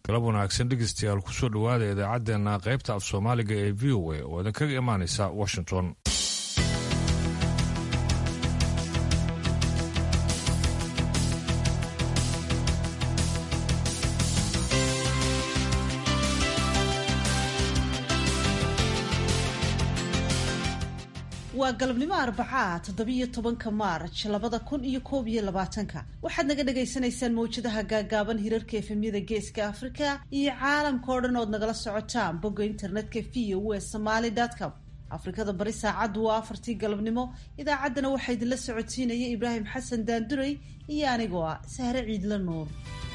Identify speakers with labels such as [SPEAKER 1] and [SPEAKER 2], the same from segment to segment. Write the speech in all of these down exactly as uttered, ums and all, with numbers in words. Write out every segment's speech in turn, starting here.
[SPEAKER 1] galab wanaagsan dhegeystayaal kusoo dhawaada idaacaddeenna qaybta af soomaaliga ee v o a oo idin kaga imaanaysa washington.
[SPEAKER 2] waa galabnimo arbacaa toddobiyo tobanka maarj labada kun iyo koob iyo labaatanka waxaad naga dhagaysanaysaan mawjadaha gaagaaban hirarka efemyada geeska afrika iyo caalamka oo dhan ood nagala socotaan bogga internetka v o a somaly dot com. afrikada bari saacaddu waa afartii galabnimo. idaacaddana waxaa idinla socodsiinaya ibraahim xasan daanduray iyo anigoo ah sahre ciidla nuur.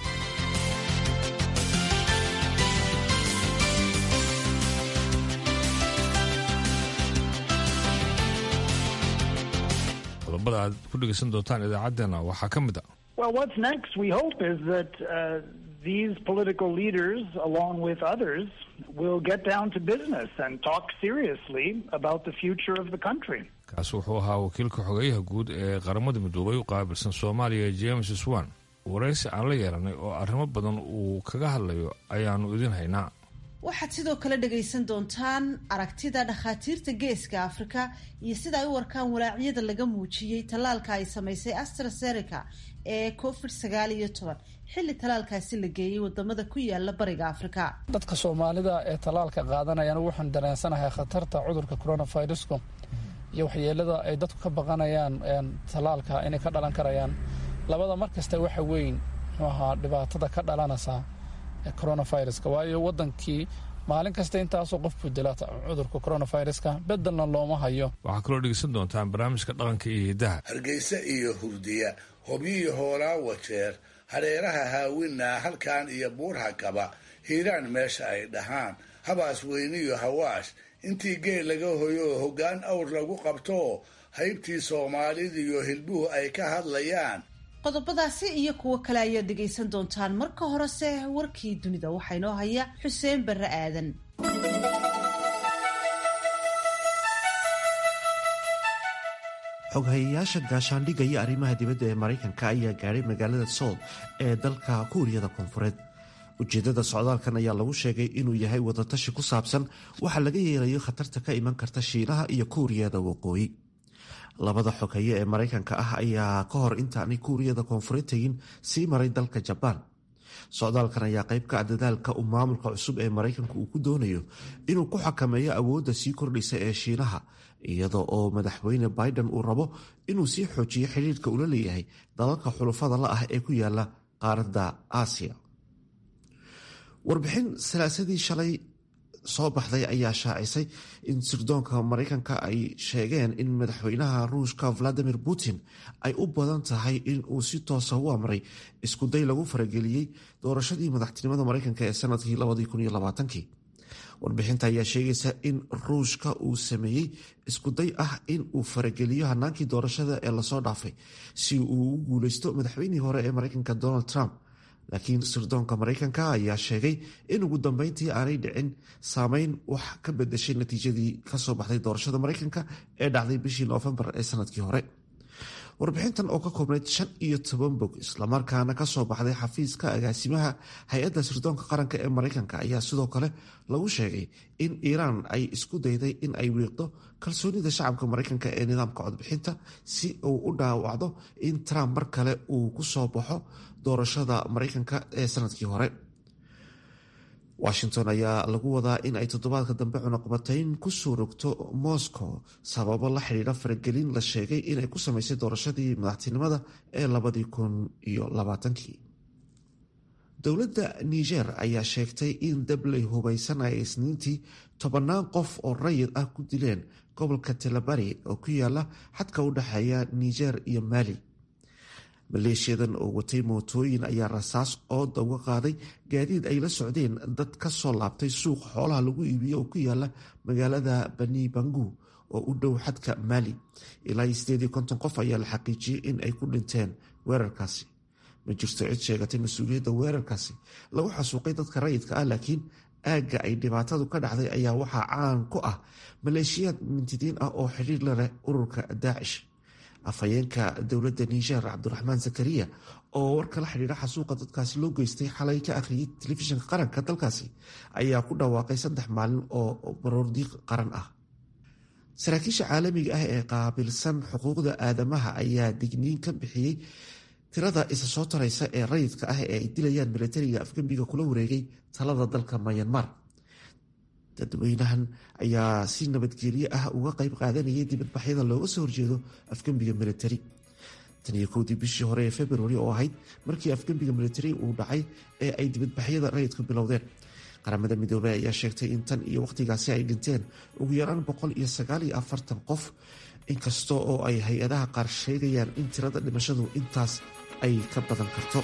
[SPEAKER 1] qodobada aad ku dhegeysan doontaan idaacaddeenna waxaa ka mid a
[SPEAKER 3] Well, what's next, we hope, is that uh, these political leaders, along with others, will get down to business and talk seriously about the future of the country.
[SPEAKER 1] kaasi wuxuu ahaa wakiilka xogeyaha guud ee qaramada midoobay u qaabilsan soomaaliya james swan. waraysi aan la yeelanay oo arrimo badan uu kaga hadlayo ayaanu idin haynaa.
[SPEAKER 2] waxaad sidoo kale dhagaysan doontaan aragtida dhakhaatiirta geeska afrika iyo sida ay u warkaan walaacyada laga muujiyey tallaalka ay samaysay AstraZeneca ee covid sagaal iyo toban xilli tallaalkaasi la geeyey wadamada ku yaala bariga afrika.
[SPEAKER 4] dadka soomaalida ee tallaalka qaadanayaan waxaan dareensanahay khatarta cudurka coronavirusku iyo waxyeelada ay dadku ka baqanayaan tallaalka inay ka dhalan karayaan. labada mar kasta waxa weyn muxuu ahaa dhibaatada ka dhalanaysa coronaviruska, waayo wadankii maalin kasta intaasoo qof budela cudurka coronaviruska bedelna looma hayo.
[SPEAKER 1] waxaa kaloo dhegeysan doontaan barnaamijka dhaqanka iyo hidaha.
[SPEAKER 5] hargeysa iyo hurdiya, hobyo iyo hoolaawa jeer, hareeraha haawinaa halkaan iyo buurha kaba, hiiraan meesha ay dhahaan, habaas weyniyo hawaash, intii geel laga hoyo hoggaan awr lagu qabto, haybtii soomaalida iyo hilbuhu ay ka hadlayaan.
[SPEAKER 2] qodobadaasi iyo kuwo kale ayaad dhegaysan doontaan. marka horese warkii dunida waxaa inoo haya xuseen barre aadan.
[SPEAKER 6] xoghayayaasha gaashaandhigga iyo arrimaha dibadda ee maraykanka ayaa gaadhay magaalada sool ee dalka kuuriyada koonfureed. ujeeddada socdaalkan ayaa lagu sheegay inuu yahay wadatashi ku saabsan waxa laga yeelayo khatarta ka iman karta shiinaha iyo kuuriyada waqooyi. labada xoghaye ee maraykanka ah ayaa ka hor intaanay kuuriyada koonfureed tegin sii maray dalka jabaan. socdaalkan ayaa qayb ka ah dadaalka uu maamulka cusub ee maraykanka uu ku doonayo inuu ku xakameeyo awoodda sii kordhaysa ee shiinaha, iyada oo madaxweyne biden uu rabo inuu sii xoojiyo xidhiirka ula leeyahay dalalka xulufada la ah ee ku yaala qaaradda aasiya. warbixin salaasadii shalay soo baxday ayaa shaacisay in sirdoonka maraykanka ay sheegeen in madaxweynaha ruushka valadimir putin ay u badan tahay in uu si toosa u amray iskuday lagu farageliyey doorashadii madaxtinimada maraykanka ee sanadkii labadii kun iyo labaatankii. warbixinta ayaa sheegaysa in ruushka uu sameeyey iskuday ah in uu farageliyo hanaankii doorashada ee lasoo dhaafay si uu u guuleysto madaxweynihii hore ee maraykanka donald trump, laakiin sirdoonka maraykanka ayaa sheegay in ugu dambeyntii aanay dhicin saameyn wax ka bedeshay natiijadii kasoo baxday doorashada maraykanka ee dhacday bishii noofembar ee sanadkii hore. warbixintan oo ka koobnayd shan iyo toban bog islamarkaana kasoo baxday xafiiska agaasimaha hay-adda sirdoonka qaranka ee maraykanka ayaa sidoo kale lagu sheegay in iiraan ay isku dayday in ay wiiqdo kalsoonida shacabka maraykanka ee nidaamka codbixinta si uu u dhaawacdo in trump mar kale uu ku soo baxo doorashada maraykanka ee sanadkii hore. washington ayaa lagu wadaa in ay toddobaadka dambe cunaqabatayn ku soo rogto moscow sababo la xidhiidha faragelin la sheegay inay ku samaysay doorashadii madaxtinimada ee labadii kun iyo labaatankii. dowladda niger ayaa sheegtay in dabley hubaysan ay isniintii tobannaan qof oo rayid ah ku dileen gobolka telabari oo ku yaala xadka u dhexeeya niger iyo mali. maleeshiyadan oo watay mootooyin ayaa rasaas ooda uga qaaday gaadiid ay la socdeen dad ka soo laabtay suuq xoolaha lagu iibiyo oo ku yaala magaalada bani bangu oo u dhow xadka mali. ilaa sideed iyo konton qof ayaa la xaqiijiyey in ay ku dhinteen weerarkaasi. ma jirto cid sheegatay mas-uuliyadda weerarkaasi lagu xasuuqay dadka rayidka ah, laakiin aagga ay dhibaatadu ka dhacday ayaa waxaa caan ku ah maleeshiyaad mintidiin ah oo xidhiir la leh ururka daacish. afhayeenka dowladda niger cabdiraxmaan zakariya oo warka la xidhiidha xasuuqa dadkaasi loo geystay xalay ka akhriyay telefishinka qaranka dalkaasi ayaa ku dhawaaqay saddex maalin oo baroordiiq qaran ah. saraakiisha caalamiga ah ee qaabilsan xuquuqda aadamaha ayaa digniin ka bixiyey tirada isa soo taraysa ee rayidka ah ee ay dilayaan milatariga afgembiga kula wareegay talada dalka Myanmar. dadweynahan ayaa si nabadgelyo ah uga qayb qaadanayay dibadbaxyada looga soo horjeedo afgembiga militari. tan iyo kowdii bishii hore ee February oo ahayd markii afgembiga militari uu dhacay ee ay dibadbaxyada rayidku bilowdeen. qaramada midoobay ayaa sheegtay in tan iyo waqtigaasi ay dhinteen ugu yaraan boqol iyo sagaal iyo afartan qof, inkasta oo ay hay-adaha qaar sheegayaan in tirada dhimashadu intaas ay ka badan karto.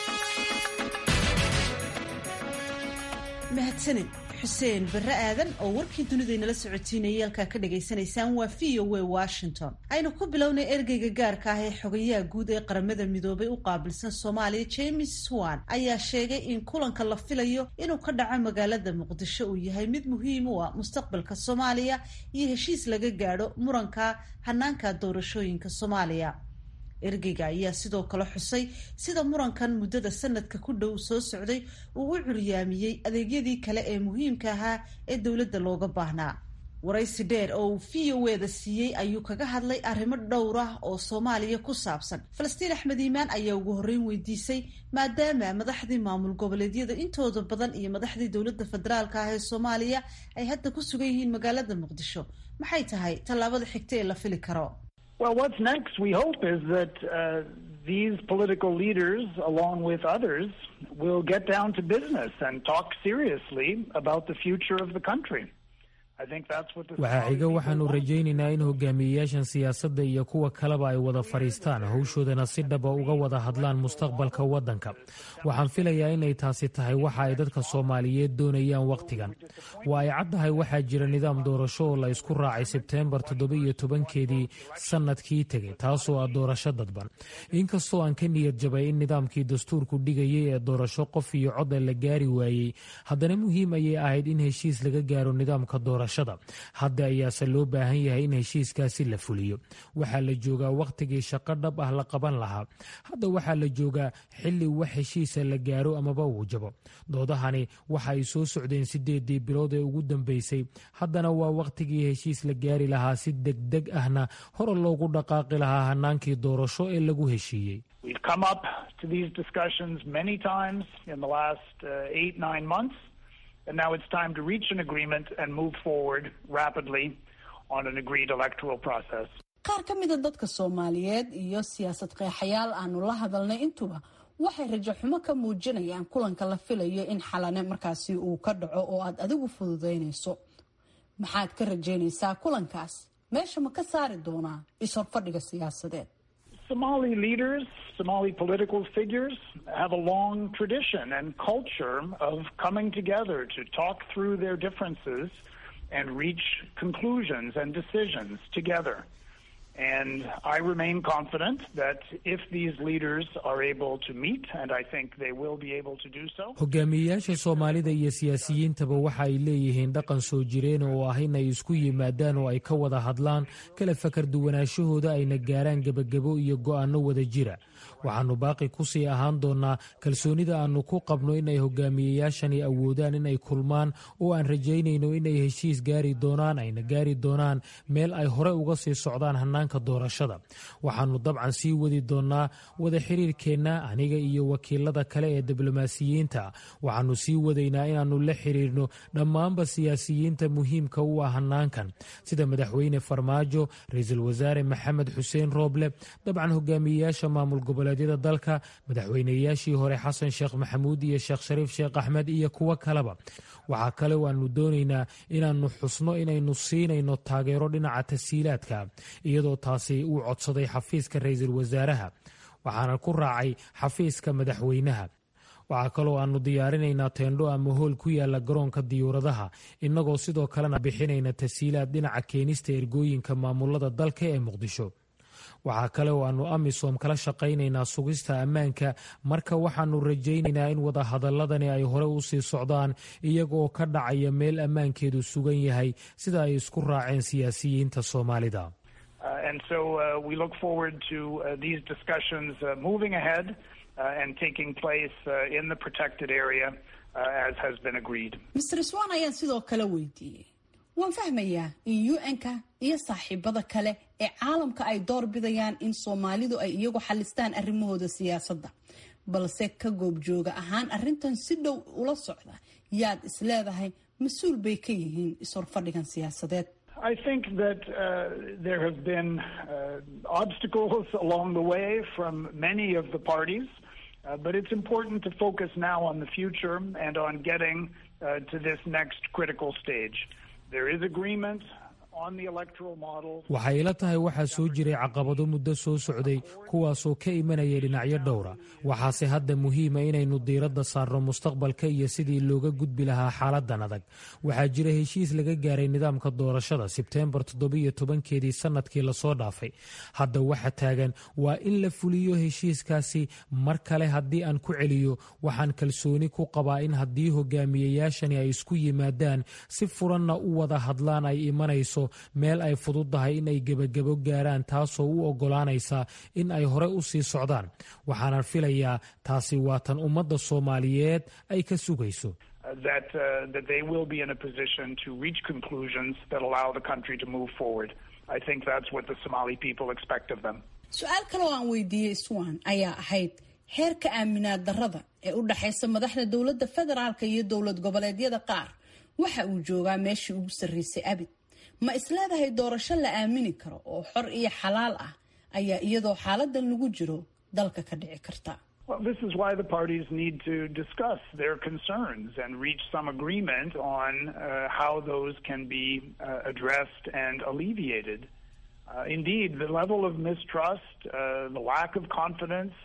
[SPEAKER 2] mahadsanid xuseen barre aadan oo warkii dunidaynala socotiinayay halkaa ka dhagaysanaysaan waa v o a Washington. aynu ku bilownay ergeyga gaarka ah ee xogayaha guud ee qaramada midoobay u qaabilsan Soomaaliya James Swan ayaa sheegay in kulanka la filayo inuu ka dhaco magaalada Muqdisho uu yahay mid muhiim u ah mustaqbalka Soomaaliya iyo heshiis laga gaadho muranka hanaanka doorashooyinka Soomaaliya. ergeyga ayaa sidoo kale xusay sida murankan muddada sanadka ku dhow soo socday uu u curyaamiyey adeegyadii kale ee muhiimka ahaa ee dowladda looga baahnaa. waraysi dheer oo uu v o a-da siiyey ayuu kaga hadlay arrimo dhowr ah oo Soomaaliya ku saabsan. Falastiin Axmed Iimaan ayaa ugu horreyn weydiisay maadaama madaxdii maamul goboleedyada intooda badan iyo madaxdii dowladda federaalka ah ee Soomaaliya ay hadda ku sugan yihiin magaalada Muqdisho, maxay tahay tallaabada xigta ee la fili karo?
[SPEAKER 3] Well, what's next, we hope, is that uh, these political leaders, along with others, will get down to business and talk seriously about the future of the country.
[SPEAKER 7] waxaa xiga waxaanu rajaynaynaa in hogaamiyeyaashan siyaasadda iyo kuwa kaleba ay wada fadhiistaan hawshoodana si dhaba uga wada hadlaan mustaqbalka waddanka. waxaan filayaa inay taasi tahay waxa ay dadka Soomaaliyeed doonayaan wakhtigan. waa ay caddahay waxaa jira nidaam doorasho oo la isku raacay Sebteembar toddoba iyo tobankeedii sanadkii tegay, taasoo ah doorasho dadban. inkastoo aan ka niyad jabay in nidaamkii dastuurku dhigayay ee doorasho qof iyo cod la gaari waayey, haddana muhiim ayay ahayd in heshiis laga gaaro nidaamka doorasho. hadda ayaase loo baahan yahay in heshiiskaasi la fuliyo. waxaa la joogaa wakhtigii shaqo dhab ah la qaban lahaa. hadda waxaa la joogaa xilli wax heshiisa la gaaro amaba uu jabo. doodahani waxa ay soo socdeen sideedii bilood ee ugu dambeysay. haddana waa wakhtigii heshiis la gaari lahaa, si degdeg ahna hore loogu dhaqaaqi lahaa hanaankii doorasho ee lagu heshiiyey.
[SPEAKER 3] We've come up to these discussions many times in the last uh, eight, nine months. And now it's time to reach an agreement and move forward rapidly on an agreed electoral process.
[SPEAKER 8] qaar ka mid a dadka Soomaaliyeed iyo siyaasad qeexayaal aanu la hadalnay intuba waxay rajo xumo ka muujinayaan kulanka la filayo in xalane markaasi uu ka dhaco oo aad adigu fududeynayso. maxaad ka rajaynaysaa kulankaas? meesha ma ka saari doonaa is-horfadhiga siyaasadeed?
[SPEAKER 3] Somali leaders, Somali political figures have a long tradition and culture of coming together to talk through their differences and reach conclusions and decisions together. And I remain confident that if these leaders are able to meet, and I think they will be able to do so.
[SPEAKER 7] hogaamiyeyaasha Soomaalida iyo siyaasiyiintaba waxa ay leeyihiin dhaqan soo jireen oo ah in ay isku yimaadaan oo ay ka wada hadlaan kala fakar duwanaashahooda ayna gaaraan gabagabo iyo go'aano wada jira. waxaanu baaqi ku sii ahaan doonaa kalsoonida aanu ku qabno in ay hogaamiyeyaashani awoodaan in ay kulmaan oo aan rajaynayno in ay heshiis gaari doonaan ayna gaari doonaan meel ay hore uga sii socdaan hanaanka doorashada. waxaanu dabcan sii wadi doonaa wada xiriirkeenna aniga iyo wakiilada kale ee diblomaasiyiinta. waxaanu sii wadaynaa inaannu la xiriirno dhammaanba siyaasiyiinta muhiimka u ah hanaankan, sida madaxweyne Farmaajo, ra-iisul wasaare Maxamed Xuseen Rooble, dabcan hogaamiyeyaasha maamul goboleedyada dalka, madaxweyneyaashii hore Xasan Sheekh Maxamuud iyo Sheekh Shariif Sheekh Axmed iyo kuwa kaleba. waxaa kale waanu doonaynaa inaannu xusno inaynu siinayno taageero dhinaca tasiilaadka, iyadoo taasi uu codsaday xafiiska ra-iisul wasaaraha, waxaana ku raacay xafiiska madaxweynaha. waxaa kaloo aanu diyaarinaynaa teendho ama hool ku yaala garoonka diyuuradaha, innagoo sidoo kalena bixinayna tasiilaad dhinaca keenista ergooyinka maamulada dalka ee Muqdisho. waxaa kale oo aanu amisom kala shaqaynaynaa sugista ammaanka. marka waxaanu rajaynaynaa in wada hadaladani ay hore u sii socdaan iyagoo ka dhacaya meel ammaankeedu sugan yahay, sida ay isku raaceen siyaasiyiinta Soomaalida.
[SPEAKER 3] Uh, and so uh, we look forward to uh, these discussions uh, moving ahead uh, and taking place uh, in the protected area uh, as has been agreed.
[SPEAKER 8] mister Swan ayaan sidoo kale weydiiyey waan fahmayaa in U N-ka iyo saaxiibada kale ee caalamka ay door bidayaan in Soomaalidu ay iyagu xalistaan arrimahooda siyaasadda balse ka goob jooga ahaan arrintan si dhow ula socda yaad isleedahay mas'uul bay ka yihiin isorfadhigan siyaasadeed.
[SPEAKER 3] I think that uh, there have been uh, obstacles along the way from many of the parties, uh, but it's important to focus now on the future and on getting uh, to this next critical stage. There is agreement on the electoral model.
[SPEAKER 7] waxay ila tahay waxaa soo jiray caqabado muddo soo socday kuwaasoo ka imanaya dhinacyo dhowra waxaase hadda muhiima inaynu diiradda saarno mustaqbalka iyo sidii looga gudbi lahaa xaaladan adag waxaa jira heshiis laga gaaray nidaamka doorashada sebteembar toddobiyo tobankeedii sanadkii lasoo dhaafay hadda waxa taagan waa in la fuliyo heshiiskaasi mar kale haddii aan ku celiyo waxaan kalsooni ku qabaa in haddii hogaamiyayaashani ay isku yimaadaan si furanna u wada hadlaan ay imanayso meel ay fududahay in ay gebagabo gaaraan taasoo u ogolaanaysa in ay hore u sii socdaan waxaanan filayaa taasi waa tan ummadda Soomaaliyeed ay ka sugayso
[SPEAKER 3] that uh, that they will be in a position to reach conclusions that allow the country to move forward. I think that's what the Somali people expect of them.
[SPEAKER 8] su'aal kale oo aan weydiiyey Swan ayaa ahayd heerka aaminaad darrada ee u dhaxaysa madaxda dowladda federaalka iyo dowlad goboleedyada qaar waxa uu joogaa meeshii ugu sarreysay abid ma isleedahay doorasho la aamini karo oo xor iyo xalaal ah ayaa iyadoo xaaladan lagu jiro dalka ka dhici karta.
[SPEAKER 3] Well, this is why the parties need to discuss their concerns and reach some agreement on uh, how those can be uh, addressed and alleviated. Uh, indeed, the level of mistrust, uh, the lack of confidence,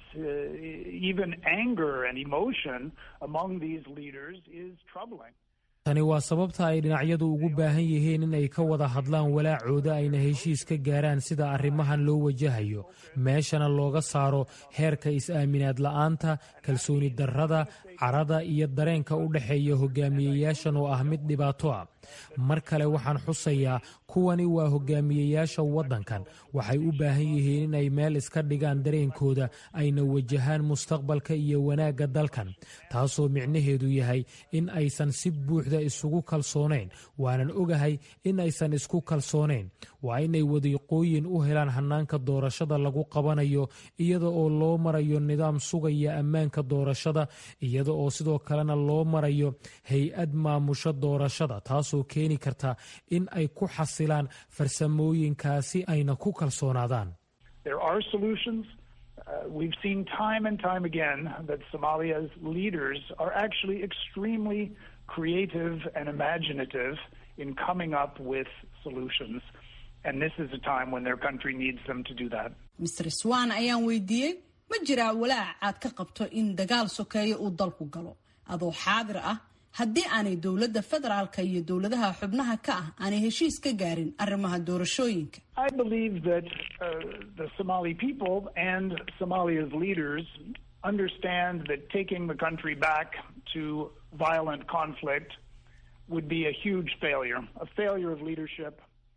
[SPEAKER 3] uh, even anger and emotion among these leaders is troubling.
[SPEAKER 7] tani waa sababta ay dhinacyadu ugu baahan yihiin in ay ka wada hadlaan walaacooda ayna heshiis ka gaaraan sida arrimahan loo wajahayo meeshana looga saaro heerka is-aaminaad la'aanta kalsooni darrada carada iyo dareenka u dhaxeeya hogaamiyayaashan oo ah mid dhibaato ah mar kale waxaan xusayaa kuwani waa hogaamiyayaasha waddankan waxay u baahan yihiin in ay meel iska dhigaan dareenkooda ayna wajahaan mustaqbalka iyo wanaagga dalkan taasoo micnaheedu yahay in aysan si buuxda isugu kalsoonayn waanan ogahay in aysan isku kalsoonayn waa inay wadiiqooyin u helaan hannaanka doorashada lagu qabanayo iyada oo loo marayo nidaam sugaya ammaanka doorashada iyada oo sidoo kalena loo marayo hay-ad maamusha doorashada taasoo keeni karta in ay ku xasilaan farsamooyinkaasi ayna ku kalsoonaadaan.
[SPEAKER 3] There are solutions. Uh, we've seen time and time again that Somalia's leaders are actually extremely creative and imaginative in coming up with solutions. And this is a time when their country needs them to do that.
[SPEAKER 8] mister Swan ayaan weydiiyey ma jiraa walaac aad ka qabto in dagaal sokeeyo uu dalku galo adoo xaadir ah haddii aanay dowladda federaalka iyo dowladaha xubnaha ka ah aanay heshiis ka gaarin arrimaha doorashooyinka.
[SPEAKER 3] I believe that uh, the Somali people and Somalia's leaders understand that taking the country back to violent conflict would be a huge failure, a failure of leadership.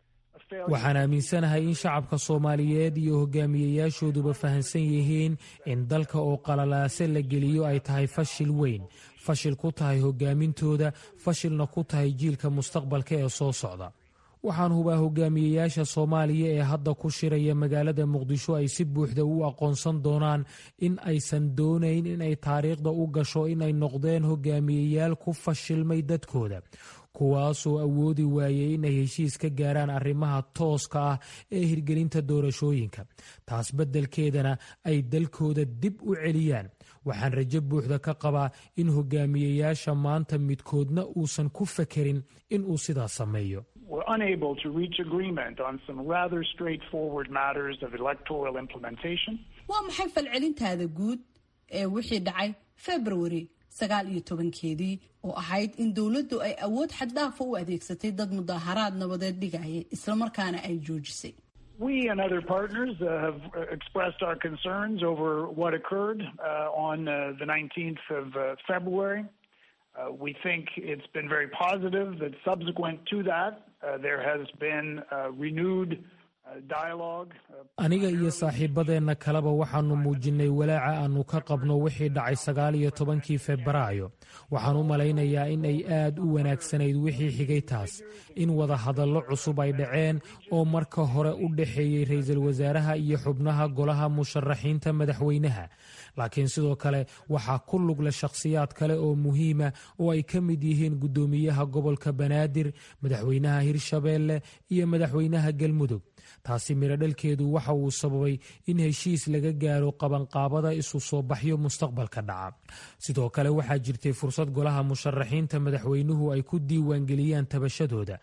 [SPEAKER 7] waxaan aaminsanahay in shacabka Soomaaliyeed iyo hogaamiyayaashooduba fahansan yihiin in dalka oo qalalaase la geliyo ay tahay fashil weyn fashil ku tahay hogaamintooda fashilna ku tahay jiilka mustaqbalka ee soo socda waxaan hubaa hogaamiyayaasha Soomaaliya ee hadda ku shiraya magaalada Muqdisho ay si buuxda u aqoonsan doonaan in aysan doonayn in ay taariikhda u gasho in ay noqdeen hogaamiyayaal ku fashilmay dadkooda kuwaasoo awoodi waayay inay heshiis ka gaaraan arrimaha tooska ah ee hirgelinta doorashooyinka taas beddelkeedana ay dalkooda dib u celiyaan waxaan rajo buuxda ka qabaa in hogaamiyayaasha maanta midkoodna uusan ku fakerin in uu sidaas sameeyo.
[SPEAKER 3] We're unable to reach agreement on some rather straightforward matters of electoral implementation.
[SPEAKER 8] waa maxay falcelintaada guud ee wixii dhacay February sagaal iyo tobankeedii oo ahayd in dawladdu ay awood xad dhaaf u adeegsatay dad mudaharaad nabadeed dhigayay isla markaana ay joojisay.
[SPEAKER 3] We and other partners uh, have expressed our concerns over what occurred uh, on uh, the nineteenth of uh, February. Uh, we think it's been very positive that subsequent to that uh, there has been uh, renewed
[SPEAKER 7] aniga iyo saaxiibadeenna kaleba waxaannu muujinnay walaaca aannu ka qabno wixii dhacay sagaal iyo tobankii febraayo waxaan u malaynayaa in ay aad u wanaagsanayd wixii xigay taas in wadahadallo cusub ay dhaceen oo marka hore u dhexeeyey ra'iisul wasaaraha iyo xubnaha golaha musharaxiinta madaxweynaha laakiin sidoo kale waxaa ku lug leh shakhsiyaad kale oo muhiima oo ay ka mid yihiin guddoomiyaha gobolka banaadir madaxweynaha hirshabeelle iyo madaxweynaha galmudug taasi miradhalkeedu waxa uu sababay in heshiis laga gaaro qabanqaabada isu soo baxyo mustaqbalka dhaca sidoo kale waxaa jirtay fursad golaha musharaxiinta madaxweynuhu ay ku diiwaangeliyaan tabashadooda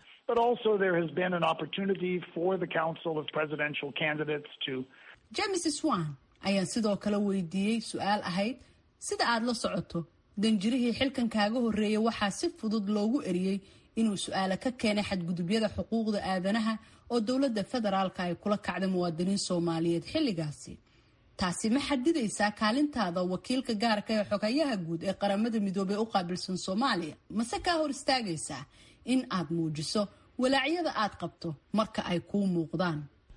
[SPEAKER 8] james swan ayaan sidoo kale weydiiyey su-aal ahayd sida aad la socoto danjirihii xilkan kaaga horreeyay waxaa si fudud loogu eriyey inuu su-aale ka keenay xadgudubyada xuquuqda aadanaha oo dowladda federaalka ay kula kacday muwaadiniin soomaaliyeed xilligaasi taasi ma xadidaysaa kaalintaada wakiilka gaarka ee xogayaha guud ee qaramada midoobey u qaabilsan soomaaliya mase kaa hor istaagaysaa in aad muujiso walaacyada aad qabto marka ay kuu muuqdaan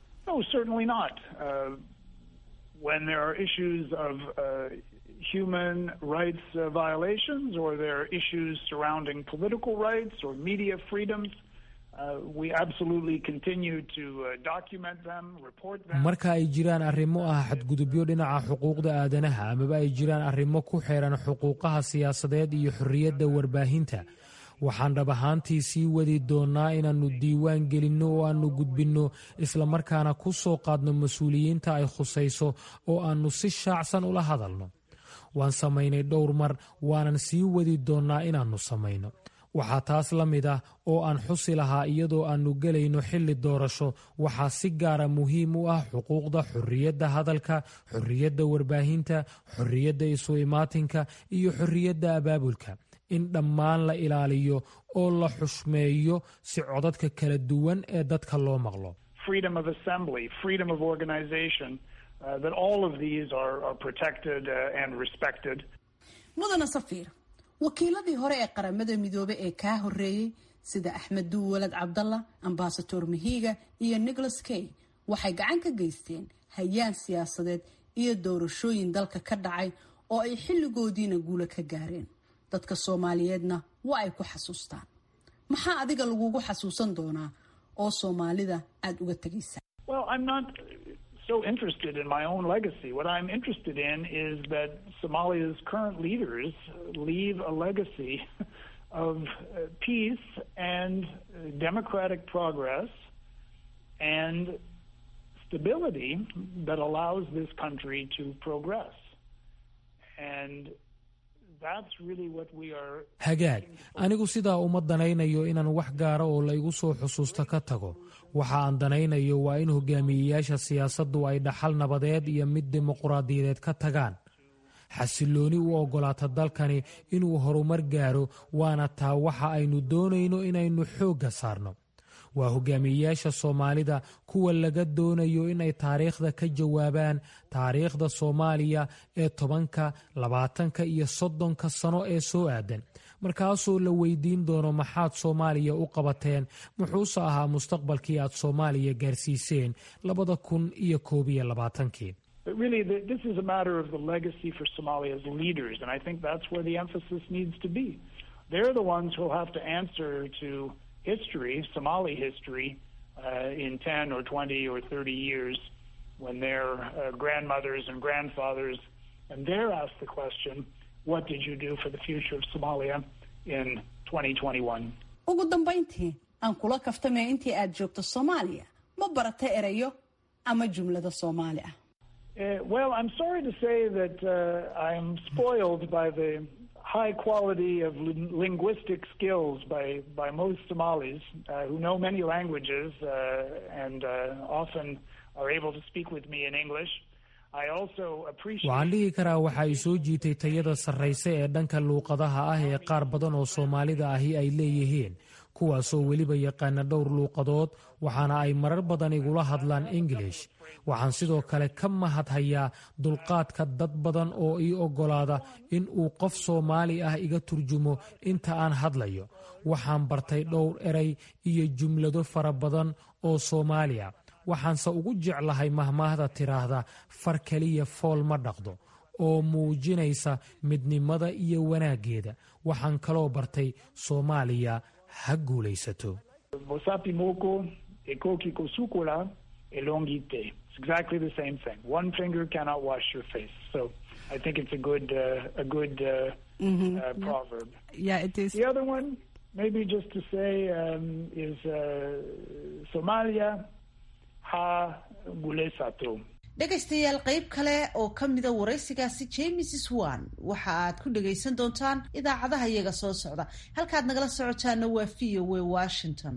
[SPEAKER 3] when there are issues of uh, human rights uh, violations or there are issues surrounding political rights or media freedoms, uh, we absolutely continue to uh, document them, report them.
[SPEAKER 7] marka ay jiraan arrimo ah xadgudubyo dhinaca xuquuqda aadanaha amaba ay jiraan arrimo ku xeeran xuquuqaha siyaasadeed iyo xorriyadda warbaahinta waxaan dhab ahaantii sii wadi doonnaa inaannu diiwaan gelinno oo aannu gudbinno islamarkaana ku soo qaadno mas-uuliyiinta ay khusayso oo aannu si shaacsan ula hadalno waan samaynay dhowr mar waanan sii wadi doonnaa inaannu samayno waxaa taas la mid ah oo aan xusi lahaa iyadoo aannu gelayno xilli doorasho waxaa si gaara muhiim u ah xuquuqda xorriyadda hadalka xorriyadda warbaahinta xorriyadda isu imaatinka iyo xorriyadda abaabulka in dhammaan la ilaaliyo oo la xushmeeyo si codadka kala duwan ee dadka loo maqlo
[SPEAKER 3] freedom of assembly freedom of organization uh, that all of these are, are protected uh, and respected
[SPEAKER 8] mudana safiir wakiiladii hore ee qaramada midoobe ee kaa horreeyey sida axmed duwalad cabdalla ambasador mahiga iyo nicholas kay waxay gacan ka geysteen hayaan siyaasadeed iyo doorashooyin dalka ka dhacay oo ay xilligoodiina guula ka gaareen dadka Soomaaliyeedna waa ay ku xasuustaan maxaa adiga lagugu xasuusan doonaa oo Soomaalida aad uga tagaysaa
[SPEAKER 3] Well, I'm not so interested in my own legacy. What I'm interested in is that Somalia's current leaders leave a legacy of peace and democratic progress and stability that allows this country to progress. And
[SPEAKER 7] hagaag anigu sidaa uma danaynayo inaan wax gaara oo la igu soo xusuusta ka tago waxa aan danaynayo waa in hogaamiyeyaasha siyaasaddu ay dhaxal nabadeed iyo mid dimuqraadiyadeed ka tagaan xasilooni u ogolaata dalkani inuu horumar gaaro waana taa waxa aynu doonayno inaynu xoogga saarno waa hogaamiyeyaasha Soomaalida kuwa laga doonayo in ay taariikhda ka jawaabaan taariikhda Soomaaliya ee tobanka labaatanka iyo soddonka sano ee soo aadan markaasoo la weydiin doono maxaad Soomaaliya u qabateen muxuuse ahaa mustaqbalkii aad Soomaaliya gaarsiiseen labada kun iyo koob iyo labaatankii
[SPEAKER 3] But really, the, this is a matter of the legacy for Somalia's leaders, and I think that's where the emphasis needs to be. They're the ones who'll have to answer to history, Somali history, uh, in ten or twenty or thirty years when their uh, grandmothers and grandfathers, and they're asked the question, what did you do for the future of Somalia in twenty twenty-one?
[SPEAKER 8] ugu dambayntii aan kula kaftamay intii aad joogto Soomaaliya ma barata erayo ama jumlada Soomaali ah
[SPEAKER 3] Uh, well, I'm sorry to say that uh, I'm spoiled by the high quality of li- linguistic skills by, by most Somalis uh, who know many languages uh, and uh, often are able to speak with me in English. I also appreciate...
[SPEAKER 7] waxaan dhihi karaa waxa ay soo jiitay tayada sarrayse ee dhanka luuqadaha ah ee qaar badan oo Soomaalida ahi ay leeyihiin kuwaasoo weliba yaqaana dhowr luuqadood waxaana ay marar badan igula hadlaan English waxaan sidoo kale ka mahadhayaa dulqaadka dad badan oo ii ogolaada in uu qof Soomaali ah iga turjumo inta aan hadlayo waxaan bartay dhowr eray iyo jumlado fara badan oo Soomaaliya waxaanse ugu jeclahay mahmaahda tiraahda far keliya fool ma dhaqdo oo muujinaysa midnimada iyo wanaaggeeda. waxaan kaloo bartay Soomaaliya ha guulaysato.
[SPEAKER 3] It's exactly the same thing. One finger cannot wash your face. So I think it's a good uh, a good uh, mm-hmm. uh, proverb.
[SPEAKER 9] Yeah, it is.
[SPEAKER 3] The other one, maybe just to say, um, is uh, Somalia ha guulaysato.
[SPEAKER 2] dhegaystayaal qayb kale oo ka mida waraysigaasi James Swan waxa aad ku dhagaysan doontaan idaacadaha iyaga soo socda. halkaad nagala socotaana waa V O A Washington.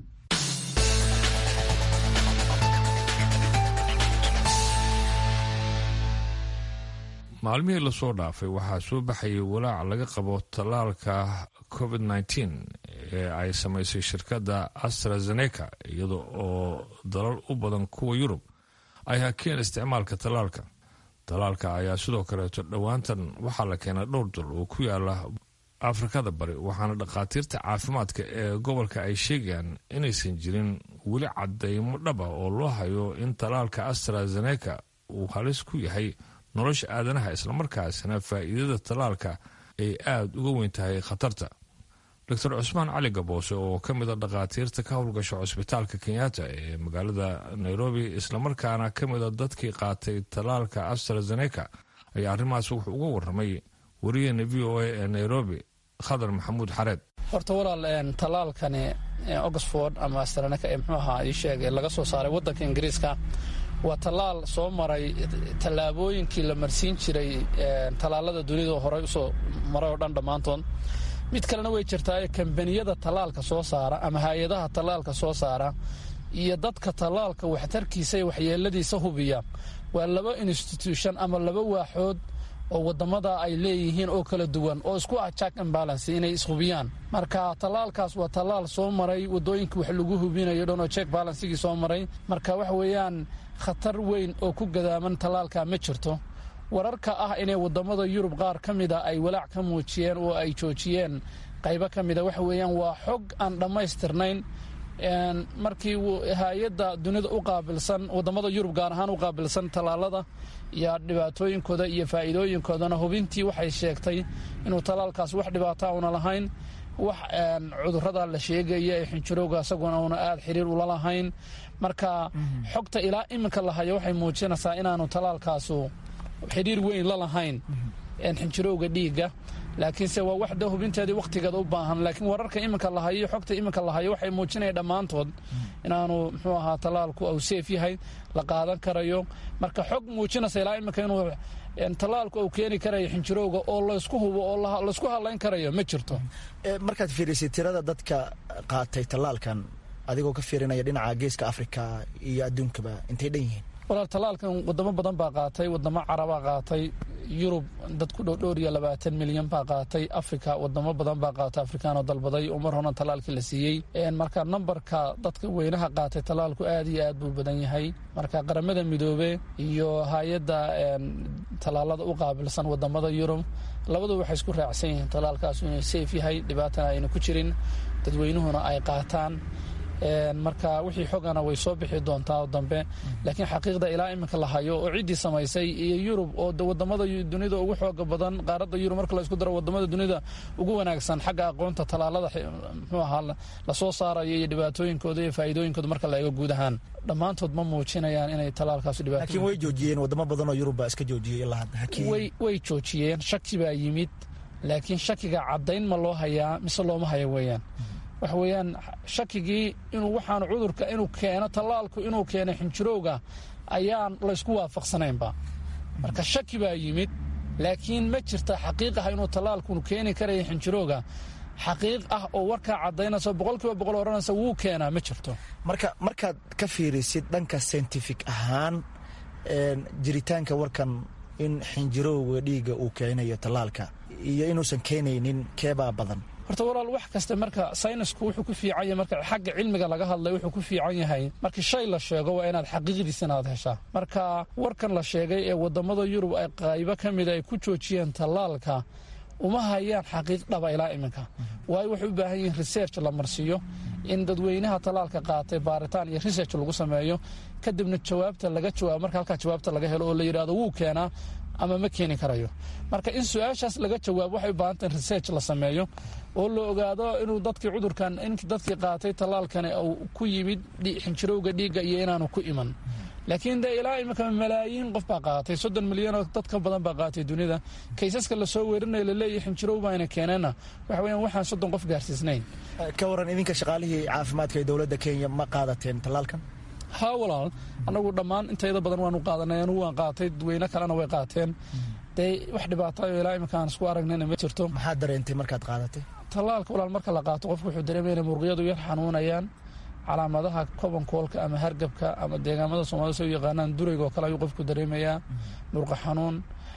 [SPEAKER 1] maalmihii lasoo dhaafay waxaa soo baxayay walaac laga qabo tallaalka covid nneteen ee ay samaysay shirkadda AstraZeneca iyada oo dalal u badan kuwa Yurub ay hakeen isticmaalka tallaalka. tallaalka ayaa sidoo kaleeto dhowaantan waxaa la keenay dhowr dal oo ku yaala Afrikada bari, waxaana dhakhaatiirta caafimaadka ee gobolka ay sheegayaan inaysan jirin weli cadaymo dhab ah oo loo hayo in tallaalka AstraZeneca uu halis ku yahay nolosha aadanaha, islamarkaasina faa'iidada tallaalka ay aada uga weyn tahay khatarta. doctor Cusmaan Cali Gaboose oo ka mid a dhakhaatiirta ka howlgasha cusbitaalka Kenyatta ee magaalada Nairobi, islamarkaana ka mid a dadkii qaatay tallaalka AstraZeneca, ayaa arrimahaas wuxuu uga warramay wariyaheenna V O A ee Nairobi Khadar Maxamuud Xareed.
[SPEAKER 4] horta walaal tallaalkani Oxford ama AstraZeneca ee muxuu ahaa ii sheegay laga soo saaray waddanka Ingiriiska waa tallaal soo maray tallaabooyinkii la marsiin jiray tallaalada dunida horey u soo maray oo dhan dhammaantood. mid kalena way jirtaa kambaniyada tallaalka soo saara ama hay-adaha tallaalka soo saara iyo dadka tallaalka waxtarkiisa iyo waxyeeladiisa hubiya waa laba institution ama laba waaxood oo wadamada ay leeyihiin oo kala duwan oo isku ah check and balance inay ishubiyaan. marka tallaalkaas waa tallaal soo maray wadooyinka wax lagu hubinayo dhan oo check balancegii soo maray. marka wax weeyaan khatar weyn oo ku gadaaman tallaalka ma jirto. wararka ah inay wadamada Yurub qaar ka mid ah ay walaac ka muujiyeen oo ay joojiyeen qaybo ka mid ah wax weeyaan waa xog aan dhammaystirnayn. markii hay-adda dunida u qaabilsan wadamada Yurub gaar ahaan u qaabilsan tallaalada iyo dhibaatooyinkooda iyo faa'iidooyinkoodana hubintii waxay sheegtay inuu tallaalkaas wax dhibaato una lahayn, wax cudurrada la sheegaya ee xinjirowga asaguna una aad xiriir ula lahayn. marka xogta ilaa iminka la hayo waxay muujinaysaa inaanu tallaalkaasu xiriir weyn la lahayn xinjirowga dhiigga, laakiinse waa waxda hubinteedii wakhtigeeda u baahan. laakiin wararka iminka la hayo xogta iminka la hayo waxay muujinayaan dhammaantood inaanu muxuu ahaa tallaalku uu safe yahay, la qaadan karayo. marka xog muujinaysa ilaa iminka inuu tallaalku uu keeni karayo xinjirowga oo laysku hubo oo laysku hadlayn karayo ma jirto.
[SPEAKER 10] markaad fiirisay tirada dadka qaatay tallaalkan adigoo ka fiirinaya dhinaca geeska Afrika iyo adduunkaba intay dhan yihiin?
[SPEAKER 4] walaal tallaalkan wadamo badan baa qaatay, wadamo caraba qaatay, Yurub dad ku dhow dhowr iyo labaatan milyan baa qaatay, Afrika wadamo badan baa qaatay Afrikaan oo dalbaday oo mar horena tallaalkii la siiyey. marka nambarka dadka weynaha qaatay tallaalku aad iyo aad buu badan yahay. marka qaramada midoobe iyo hay-adda tallaalada u qaabilsan wadamada Yurub labaduba waxay isku raacsan yihiin tallaalkaas inuu safe yahay, dhibaatana ayna ku jirin, dadweynuhuna ay qaataan. marka wixii xogana way soo bixi doontaa dambe, laakiin xaqiiqda ilaa iminka la hayo oo ciidii samaysay iyo Yurub oo wadamada dunida ugu xooga badan qaaradda Yurub marka la isku daro wadamada dunida ugu wanaagsan xagga aqoonta tallaalada muxuu ahaa la soo saarayo iyo dhibaatooyinkooda iyo faa'iidooyinkooda marka la eego guud ahaan dhammaantood ma muujinayaan inay tallaalkaas dhibaato.
[SPEAKER 10] laakiin way joojiyeen wadamo badan oo Yurub baa iska joojiyay ilaa hadda.
[SPEAKER 4] way way joojiyeen, shaki baa yimid, laakiin shakiga cadayn ma loo hayaa mise looma hayo weeyaan. waxa weeyaan shakigii inuu waxaan cudurka inuu keeno tallaalku inuu keeno xinjirowga ayaan la isku waafaqsanaynba. marka shaki baa yimid, laakiin ma jirta xaqiiq ah inuu tallaalku keeni karayo xinjirowga xaqiiq ah oo warkaa cadaynaysa boqolkiiba boqol oranaysa wuu keenaa ma jirto.
[SPEAKER 10] marka markaad ka fiirisid dhanka scientific ahaan jiritaanka warkan in xinjirowga dhiigga uu keenayo tallaalka iyo inuusan keenaynin keebaa badan?
[SPEAKER 4] horta walaal wax kasta marka saynisku wuxuu ku fiican yahay marka xagga cilmiga laga hadlay wuxuu ku fiican yahay marka shay la sheego waa inaad xaqiiqdiisa aad heshaa. marka warkan la sheegay ee wadamada Yurub ay qaybo kamid ay ku joojiyeen tallaalka uma hayaan xaqiiq dhaba ilaa iminka waayo waxay u baahan yihiin research la marsiiyo in dadweynaha talaalka qaatay baaritaan iyo research lagu sameeyo kadibna jawaabta laga jawaabo marka halkaa jawaabta laga helo oo la yidhaahdo wuu keenaa ama ma keeni karayo marka in su-aashaas laga jawaabo waxay u baahan tahay research la sameeyo oo la ogaado inuu dadkii cudurkan in dadkii qaatay talaalkani uu ku yimid xinjirowga dhiigga iyo inaanu ku iman laakiin de ilaa imika malaayiin qof baa qaatay soddon milyan oo dad ka badan baa qaatay dunida kaysaska lasoo weerinayo laleeyahay xinjirow baana keenana waxa weeyaan waxaan soddon qof gaarsiisnayn
[SPEAKER 10] ka waran idinka shaqaalihii caafimaadka ee dowladda Kenya ma qaadateen talaalkan
[SPEAKER 4] haa walaal anagu dhammaan intayda badan waanu qaadanay anigu waan qaatay dadweyne kalena way qaateen dee wax dhibaato ah ilaa imika aan isku aragnayna ma jirto
[SPEAKER 10] maxaad dareentay markaad qaadatay
[SPEAKER 4] talaalka walaal marka la qaato qofku wuxuu dareemayaa murqiyadu yar xanuunayaan calaamadaha kobankoolka ama hargabka ama deegaamada Soomaalida soo yaqaanaan durayga oo kale ayuu qofku dareemayaa murqa xanuun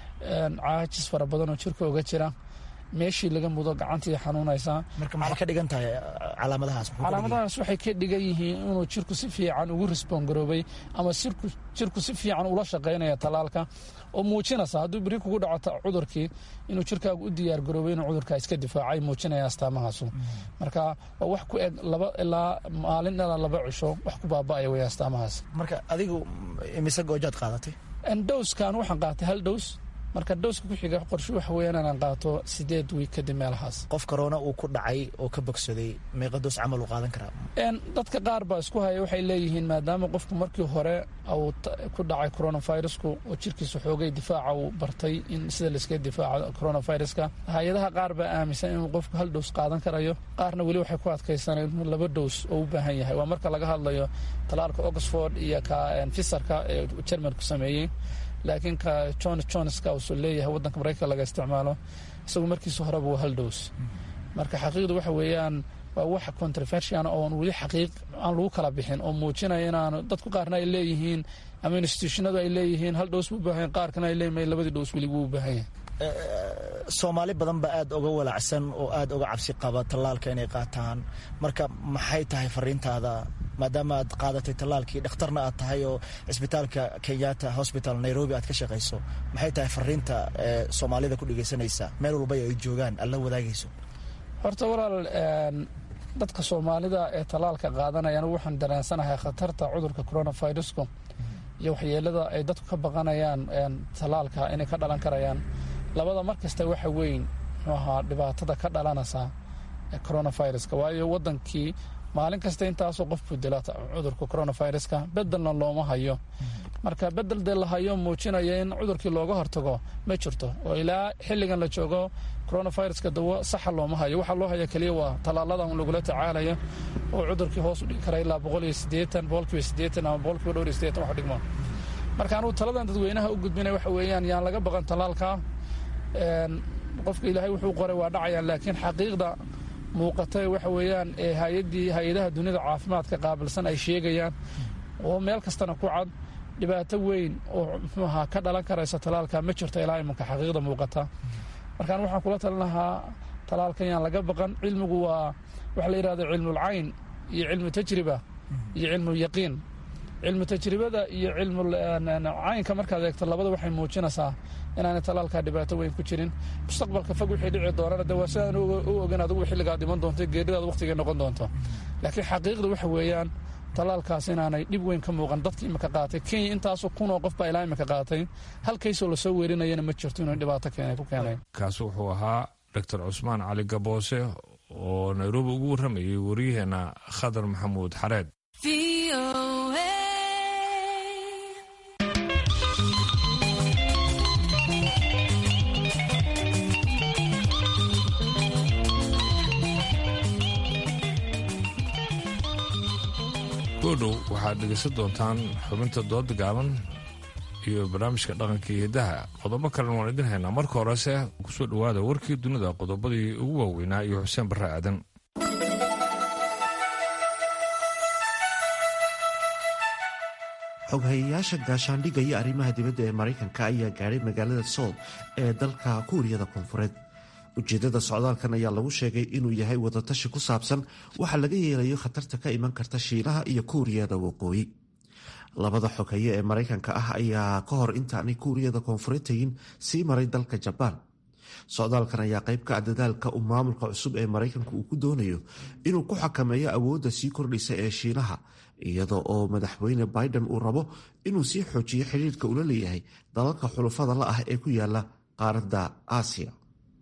[SPEAKER 4] caajis fara badan oo jirka uga jira meeshii laga mudo gacantii xanuunaysa
[SPEAKER 10] marka maxay ka dhigan tahay calaamadahaas
[SPEAKER 4] calaamadahaas waxay ka dhigan yihiin inuu jirku si fiican ugu respond garoobay ama jirku jirku si fiican ula shaqeynaya talaalka oo muujinaysa hadduu biri kugu dhaco cudurkii inuu jirkaagu u diyaar garoobay inuu cudurka iska difaacay muujinaya astaamahaas marka waa wax ku eg laba ilaa maalin ilaa laba cisho wax ku baaba'aya way astaamahaas
[SPEAKER 10] marka adigu imise goojaad qaadatay
[SPEAKER 4] dowskan waxaan qaatay hal dows marka dowska ku xiga qorshe waxa weeyaan inaan qaato sideed wiig kadib meelahaas
[SPEAKER 10] qof corona uu ku dhacay oo ka bogsaday meeqa doos camal uu qaadan karaa
[SPEAKER 4] een dadka qaar baa isku haya waxay leeyihiin maadaama qofku markii hore uu ku dhacay coronavirusku oo jirkiisa xoogay difaaca uu bartay in sida la iska difaaco coronaviruska hay'adaha qaar baa aaminsan in qofku hal doos qaadan karayo qaarna wali waxay ku adkaysanayaan in laba doos oo u baahan yahay waa marka laga hadlayo talaalka Oxford iyo ka Pfizerka ee Germany sameeyay laakiin ka John Johnska uu leeyahay wadanka Mareykanka laga isticmaalo isagu markiisa hore buu hal doos marka xaqiiqdu waxa weeyaan waa wax controversial oo aan wali xaqiiq aan lagu kala bixin oo muujinaya inaan dadku qaarna ay leeyihiin ama institutionadu ay leeyihiin hal doos buu baahan qaarkana ay leeyihiin labadii doos wali buu baahan
[SPEAKER 10] Soomaali badan ba aad uga walacsan oo aad uga cabsi qaba talaalka inay qaataan marka maxay tahay fariintaada maadaama aad qaadatay talaalkii dhakhtarna aad tahay oo isbitaalka Kenyatta Hospital Nairobi aad ka shaqeyso maxay tahay fariinta Soomaalida ku dhageysanaysa meel walba ay joogaan alla wadaagayso
[SPEAKER 4] horta walaal dadka Soomaalida ee talaalka qaadanayaan waxaan dareensanahay khatarta cudurka coronavirusku iyo waxyeelada ay dadku ka baqanayaan talaalka inay ka dhalan karayaan labada markasta waxa weyn waxa dhibaatada ka dhalanaysa coronaviruska waayo wadankii maalin kasta intaasoo qof ku dilata cudurka coronaviruska bedelna looma hayo marka bedel de la hayo muujinaya in cudurkii looga hortago ma jirto oo ilaa xilligan la joogo coronaviruska dawo sax looma hayo waxa loo hayo kaliya waa talaalada uu lagu la tacaalayo oo cudurkii hoos u dhigi kara ilaa boqol iyo siddeetan boqolkiiba siddeetan ama boqolkiiba dhowr iyo siddeetan wax dhigmo marka anu taladan dadweynaha u gudbinay waxa weeyaan yaan laga baqan talaalka een qofka ilaahay wuxuu qoray waa dhacayaan laakiin xaqiiqda muuqatay waxa weeyaan ee hay'adii hay'adaha dunida caafimaadka qaabilsan ay sheegayaan oo meel kastana ku cad dhibaato weyn oo muxuuha ka dhalan karaysa talaalka ma jirto ilaa imanka xaqiiqda muuqata markaan waxaan kula talinahaa talaalkan yaan laga baqan cilmigu waa waxa la yiraahdo cilmul ayn iyo cilmu tajriba iyo cilmu yaqiin cilmu tajribada iyo cilmu aynka markaad eegto labada waxay muujinaysaa inaan talaalka dhibaato weyn ku jirin mustaqbalka fog wixii dhici doona dawaashan oo ogaan adigu xilliga dhiman doonto geeridaada waqtiga noqon doonto laakiin xaqiiqdu waxa weeyaan talaalkaas inaanay dhib weyn ka muuqan dadkii imika qaatay Kenya intaas oo kun oo qof baa ilaa imika qaatay halkaysoo la soo weerinayna ma jirto inuu dhibaato keenay ku keenay
[SPEAKER 1] kaas wuxuu ahaa Doctor Cusmaan Cali Gaboose oo Nairobi ugu waramayay wariyaheena Khadar Maxamuud Xareed goodhow waxaad dhegaysan doontaan xubinta dooda gaaban iyo barnaamijka dhaqanka iyo hidaha qodobo kalena waan idin haynaa marka horese kusoo dhowaada warkii dunida qodobadii ugu waaweynaa iyo xuseen barre aadan
[SPEAKER 6] xoghayayaasha gaashaandhigga iyo arrimaha dibadda ee maraykanka ayaa gaadhay magaalada sool ee dalka kuuriyada koonfureed ujeeddada socdaalkan ayaa lagu sheegay inuu yahay wadatashi ku saabsan waxa laga yeelayo khatarta ka iman karta shiinaha iyo kuuriyada waqooyi labada xoghaye ee maraykanka ah ayaa ka hor intaanay kuuriyada koonfureed tegin sii maray dalka jabaan socdaalkan ayaa qayb ka ah dadaalka uu maamulka cusub ee maraykanka uu ku doonayo inuu ku xakameeyo awoodda sii kordhaysa ee shiinaha iyada oo madaxweyne biden uu rabo inuu sii xoojiyo xidhiirka ula leeyahay dalalka xulufada la ah ee ku yaala qaaradda aasiya.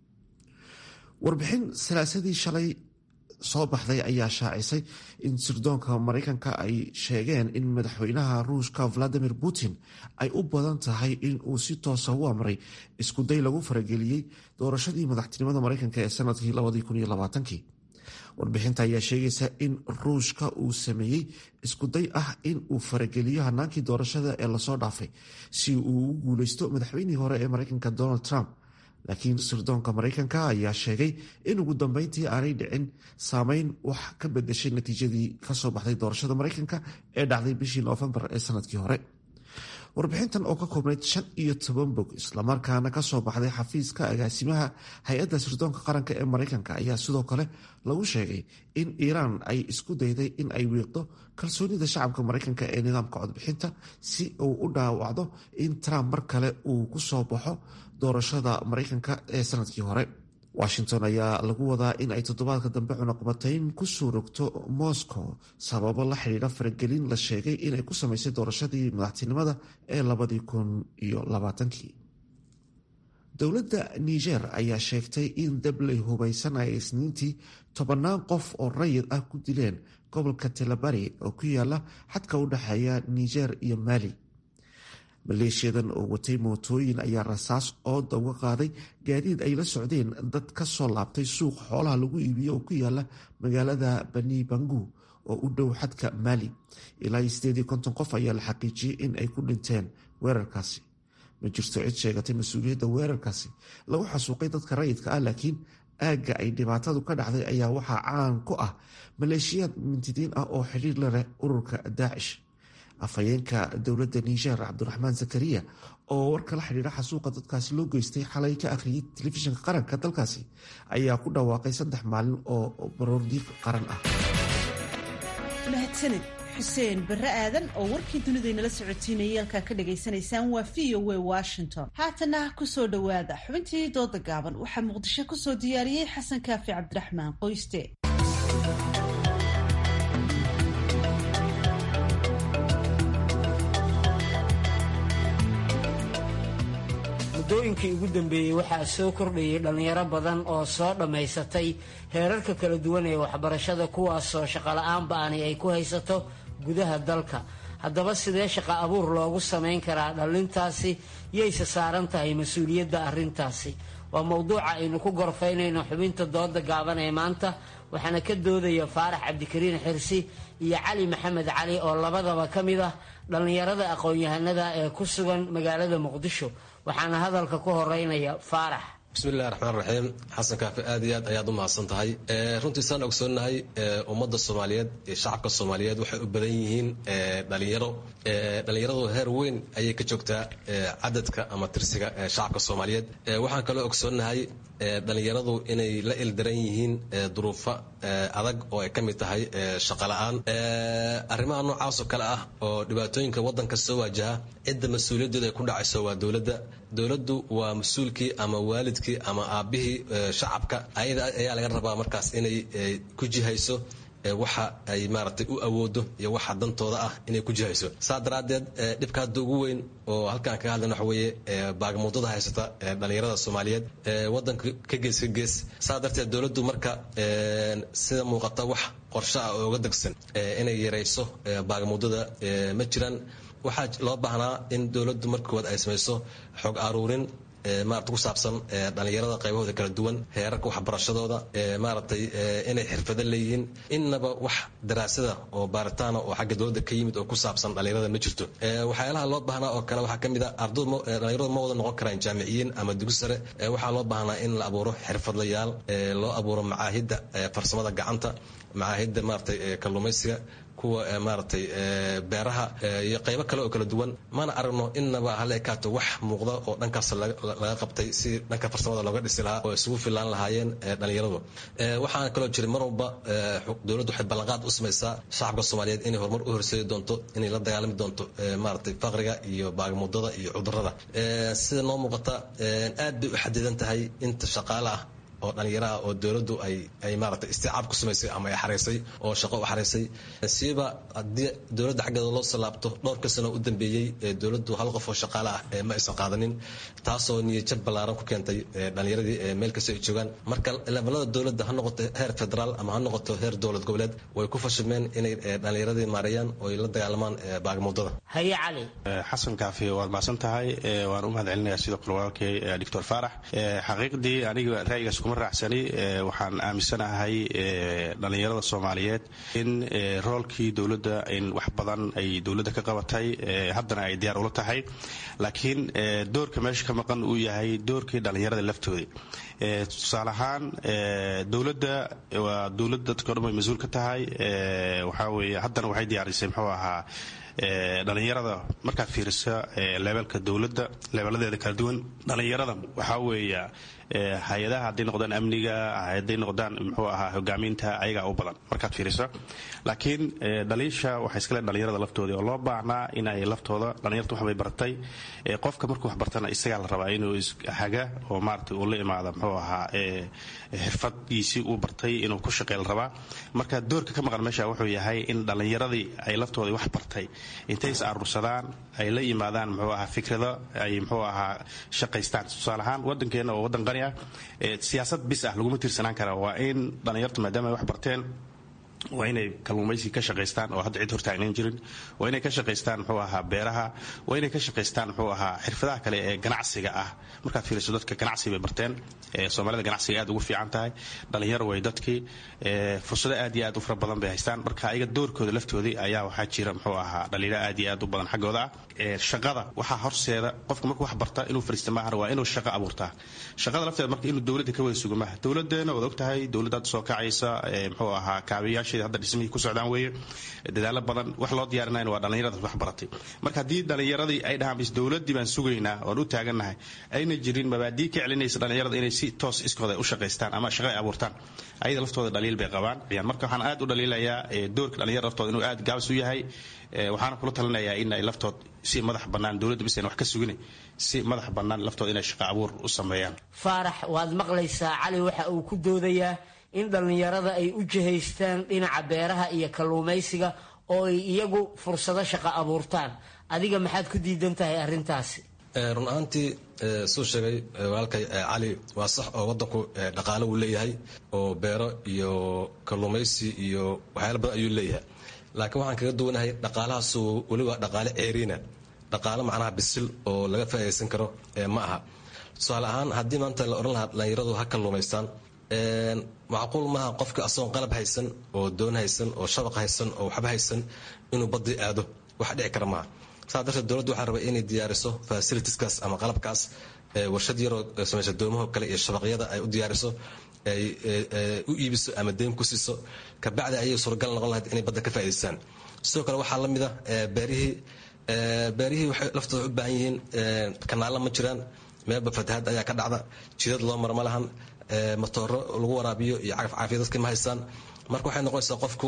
[SPEAKER 6] warbixin salaasadii shalay soo baxday ayaa shaacisay in sirdoonka maraykanka ay sheegeen in madaxweynaha ruushka valadimir putin ay u badan tahay in uu si toosa u amray iskuday lagu farageliyey doorashadii madaxtinimada maraykanka ee sanadkii labadii kun iyo labaatankii. warbixinta ayaa sheegaysa in ruushka uu sameeyey iskuday ah in uu farageliyo hanaankii doorashada ee lasoo dhaafay si uu u guuleysto madaxweynihii hore ee maraykanka donald trump, laakiin sirdoonka maraykanka ayaa sheegay in ugu dambeyntii aanay dhicin saameyn wax ka bedeshay natiijadii kasoo baxday doorashada maraykanka ee dhacday bishii noofembar ee sanadkii hore. warbixintan oo ka koobnayd shan iyo toban bog islamarkaana kasoo baxday xafiiska agaasimaha hay-adda sirdoonka qaranka ee maraykanka ayaa sidoo kale lagu sheegay in iiraan ay isku dayday in ay wiiqdo kalsoonida shacabka maraykanka ee nidaamka codbixinta si uu u dhaawacdo in trump mar kale uu ku soo baxo doorashada maraykanka ee sanadkii hore. washington ayaa lagu wadaa in ay toddobaadka dambe cunaqabatayn ku soo rogto moscow sababo la xidhiidha faragelin la sheegay inay ku samaysay doorashadii madaxtinimada ee labadii kun iyo labaatankii. dowladda niger ayaa sheegtay in dabley hubaysan ay isniintii tobannaan qof oo rayid ah ku dileen gobolka telabari oo ku yaala xadka u dhexeeya niger iyo mali. maleeshiyadan oo watay mootooyin ayaa rasaas ooda uga qaaday gaadiid ay la socdeen dad ka soo laabtay suuq xoolaha lagu iibiyo oo ku yaala magaalada bani bangu oo u dhow xadka mali. ilaa iyo sideed iyo konton qof ayaa la xaqiijiyey in ay ku dhinteen weerarkaasi. ma jirto cid sheegatay mas-uuliyadda weerarkaasi lagu xasuuqay dadka rayidka ah, laakiin aagga ay dhibaatadu ka dhacday ayaa waxaa caan ku ah maleeshiyaad mintidiin ah oo xidhiir la leh ururka daacish. afhayeenka dowladda niger cabdiraxmaan zakariya oo warka la xidhiidha xasuuqa dadkaasi loo geystay xalay ka akhriyay telefishinka qaranka dalkaasi ayaa ku dhawaaqay saddex maalin oo baroordiiq qaran ah.
[SPEAKER 2] mahadsaned xuseen barre aadan oo warkii dunidaynala socotiinayay halkaa ka dhagaysanaysaan waa v o a washington. haatana kusoo dhowaada xubintii dooda gaaban waxaa muqdisho kusoo diyaariyey xasan kaafi cabdiraxmaan qoyste.
[SPEAKER 9] muddooyinkii ugu dambeeyey waxaa soo kordhayay dhallinyaro badan oo soo dhammaysatay heerarka kala duwan ee waxbarashada, kuwaasoo shaqola'aan ba'ani ay ku haysato gudaha dalka. haddaba sidee shaqo abuur loogu samayn karaa dhallintaasi? yayse saaran tahay mas-uuliyadda arrintaasi? waa mowduuca aynu ku gorfaynayno xubinta dooda gaaban ee maanta, waxaana ka doodaya faarax cabdikariin xirsi iyo cali maxamed cali oo labadaba ka mid ah dhallinyarada aqoon-yahanada ee ku sugan magaalada muqdisho. waxaana hadalka ku horeynaya faarax.
[SPEAKER 11] bismillahi raxmaan raxiim. xasan kaafi aad iyo aad ayaad u mahadsan tahay. runtii saan ogsoonnahay ummadda soomaaliyeed iyo shacabka soomaaliyeed waxay u badan yihiin dhalinyaro. dhalinyaradu heer weyn ayay ka joogtaa cadadka ama tirsiga shacabka soomaaliyeed. waxaan kaloo ogsoonnahay dhalinyaradu inay la ildaran yihiin duruufo adag oo ay ka mid tahay shaqola'aan. arrimaha noocaas oo kale ah oo dhibaatooyinka waddanka soo waajaha, cidda mas-uuliyadooda ay ku dhacayso waa dowladda. dowladdu waa mas-uulkii ama waalidkii ama aabbihii shacabka. ayada ayaa laga rabaa markaas inay ku jihayso waxa ay maaragtay u awoodo iyo waxa dantooda ah inay ku jihayso. saa daraaddeed dhibka hadda ugu weyn oo halkaan kaga hadlan waxa weeye baagamuudada haysata dhalinyarada soomaaliyeed waddanka ka gees ka gees. saa darteed dowladdu marka sida muuqata wax qorshe ah oo uga degsan inay yarayso baagamuudada ma jiraan. waxaa loo baahnaa in dowladdu markood ay samayso xog aruurin maarata ku saabsan dhalinyarada qaybahooda kala duwan, heerarka waxbarashadooda, maaragtay inay xirfado leeyihiin. innaba wax daraasada oo baaritaana oo xagga dowladda ka yimid oo ku saabsan dhalinyarada ma jirto. waxyaalaha loo baahnaa oo kale waxaa ka mid ah dhalinyaradu ma wada noqon karaan jaamiciyiin ama dugsi sare. waxaa loo baahnaa in la abuuro xirfadlayaal, loo abuuro macaahidda farsamada gacanta, macaahidda maaragtay kalluumaysiga, kuwa maaragtay beeraha iyo qaybo kale oo kala duwan mana aragno innaba hal ekaato wax muuqda oo dhankaas laga qabtay si dhanka farsamada looga dhisi lahaa oo isugu filaan lahaayeen dhalinyaradu waxaana kaloo jiray mar walba dowladdu waxay ballanqaad u samaysaa shacabka soomaaliyeed inay horumar u horseedi doonto inay la dagaalami doonto maaragtay faqriga iyo baagmudada iyo cudurrada sida noo muuqata aad bay u xadidan tahay inta shaqaale ah oo dhalinyaraha oo dowladdu ay ay maaragtay isticaab ku samaysay ama ay xareysay oo shaqo u xareysay siiba haddii dowladda xaggeeda loo salaabto dhowrka sano u dambeeyey dowladdu hal qof oo shaqaale ah ma aysan qaadanin taasoo niyadjab ballaaran ku keentay dhalinyaradii meel kasta ay joogaan marka levelada dowladda ha noqoto heer federaal ama ha noqoto heer dowlad goboleed way ku fashilmeen inay dhalinyaradii maareeyaan oo ay la dagaalamaan baagmudada
[SPEAKER 9] haye cali
[SPEAKER 12] xasan kaafi waad mahadsan tahay waan u mahad celinayaa sidoo kale walaalkay doctor faarax xaqiiqdii aniga ra'yigaas kuma raacsani waxaan aaminsanahay dhalinyarada soomaaliyeed in roolkii dowladda in wax badan ay dowladda ka qabatay haddana ay diyaar ula tahay laakiin doorka meesha ka maqan uu yahay doorkii dhalinyarada laftooda tusaale ahaan dowladda waa dowladda dadka o dhan way mas-uul ka tahay waxaa weeye haddana waxay diyaarisay muxuu ahaa dhalinyarada markaad fiiriso leebelka dowladda leebeladeeda kala duwan dhalinyarada waxaa weeya hay-adaha hadday noqdaan amniga hadday noqdaan muxuu ahaa hogaaminta ayagaa u badan markaad fiiriso laakiin dhaliisha waxay iskale dhalinyarada laftooda oo loo baahnaa inay laftooda dhalinyarta waxbay bartay qofka markuu wax bartana isagaa la rabaa inuu haga oo maaragtay uu la imaada muxuu ahaa xirfadgiisii uu bartay inuu ku shaqeey la rabaa marka doorka ka maqan meesha wuxuu yahay in dhalinyaradii ay laftooda wax bartay intay is aruursadaan ay la yimaadaan muxuu ahaa fikrado ay muxuu ahaa shaqaystaan tusaale ahaan waddankeena oo waddan qani ah siyaasad bis ah laguma tiirsanaan kara waa in dhalinyartu maadaama ay wax barteen waa inay kalluumaysi ka shaqaystaan oo hadda cid hortaagnayn jirin waa inay ka shaqaystaan muxuu ahaa beeraha waa inay ka shaqaystaan muxuu ahaa xirfadaha kale ee ganacsiga ah markaad fiiriso dadka ganacsi bay barteen soomaalida ganacsiga aad ugu fiican tahay dhalinyaro way dadkii fursado aad iyo aad u fara badan bay haystaan marka ayaga doorkooda laftoodii ayaa waxaa jira muxuu ahaa dhalinyaro aad iyo aad u badan xaggooda ah shaqada waxaa horseeda qofka markuu wax barta inuu fariista maahan waa inuu shaqo abuurtaa shaqada lafteeda marka inuu dowladda ka wada sugo maaha dowladeena waad ogtahay dowladda soo kacaysa muxuu ahaa kaabiyaasha hadda dhismihii ku socdaan weeye dadaalo badan wax loo diyaarinayna waa dhalinyarada wax baratay marka haddii dhalinyaradii ay dhahaan bis dowladdii baan sugaynaa oon u taagannahay ayna jirin mabaadii ka celinaysa dhalinyarada inay si toos iskooda u shaqaystaan ama shaqo ay abuurtaan ayada laftooda dhaliil bay qabaan marka waxaan aad u dhaliilayaa doorka dhalinyarada laftooda inuu aad gaabis u yahay waxaana kula talinayaa in ay laftood si madax bannaan dowladda bis ayna wax ka sugin si madax bannaan laftooda inay shaqo abuur u sameeyaan
[SPEAKER 9] faarax waad maqlaysaa cali waxa uu ku doodayaa in dhallinyarada ay u jihaystaan dhinaca beeraha iyo kalluumaysiga oo ay iyagu fursado shaqo abuurtaan adiga maxaad ku diidan tahay arrintaasi
[SPEAKER 11] run ahaantii suu sheegay walaalkay cali waa sax oo waddanku dhaqaale uu leeyahay oo beero iyo kalluumaysi iyo waxyaala badan ayuu leeyahay laakiin waxaan kaga duwanahay dhaqaalahaasu weliba dhaqaale ceeriina dhaqaale macnaha bisil oo laga faa'iidaysan karo ma aha tusaale ahaan haddii maanta la odhan lahaa dhalinyaradu ha kalluumaystaan macquul maaha qofka asagoon qalab haysan oo doon haysan oo shabaq haysan oo waxba haysan inuu badii aado wax dhici kara maaha saa darteed dowladdu waxaa rabay inay diyaariso fasilitieskaas ama qalabkaas warshad yaroo samaysa doomaho kale iyo shabaqyada ay u diyaariso ay u iibiso ama deyn ku siiso kabacdi ayay suuragal noqon lahayd inay badda ka faa'idaystaan sidoo kale waxaa la mida beerihii beerihii waxay laftooda u baahan yihiin kanaalla ma jiraan meelba fatahaad ayaa ka dhacda jidad loo mara ma lahan matooro lagu waraabiyo iyo cagaf caafiya dadka ma haystaan marka waxay noqonaysaa qofku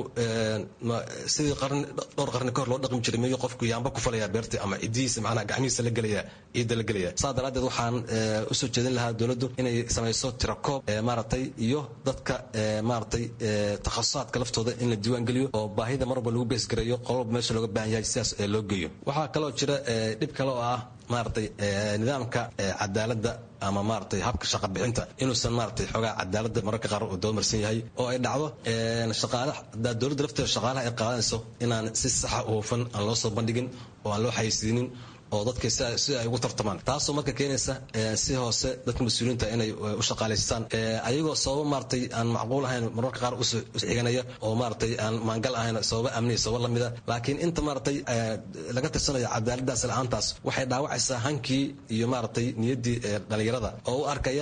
[SPEAKER 11] sidii qarni dhowr qarni kahor loo dhaqmi jiray miyuu qofku yaamba ku falayaa beerta ama cidihiisa macnaha gacmihiisa la gelaya ciidda la gelaya saa daraaddeed waxaan usoo jeedin lahaa dowladdu inay samayso tirakoob maaragtay iyo dadka maaragtay takhasusaadka laftooda in la diiwaan geliyo oo baahida mar walba lagu beesgareeyo qololba meesha looga baahan yahay sidaas loo geeyo waxaa kaloo jira dhib kale oo ah maaragtay nidaamka cadaaladda ama maaragtay habka shaqa bixinta inuusan maaragtay xoogaa cadaaladda mararka qaar uu doomarsan yahay oo ay dhacdo shaqaalaha dowladda lafteeda shaqaalaha ay qaadanayso inaan si saxa u hufan aan loo soo bandhigin oo aan loo xayeysiinin oo dadka si ay ugu tartamaan taasoo marka keenaysa si hoose dadka mas-uuliyiinta inay u shaqaalaystaan ayagoo sababo maaragtay aan macquul ahayn mararka qaar u xiganaya oo maaragtay aan maangal ahayn sababo amni sababo lamida laakiin inta maaragtay laga tirsanayo cadaaladaas la-aantaas waxay dhaawacaysaa hankii iyo maaragtay niyaddii dhalinyarada oo u arkaya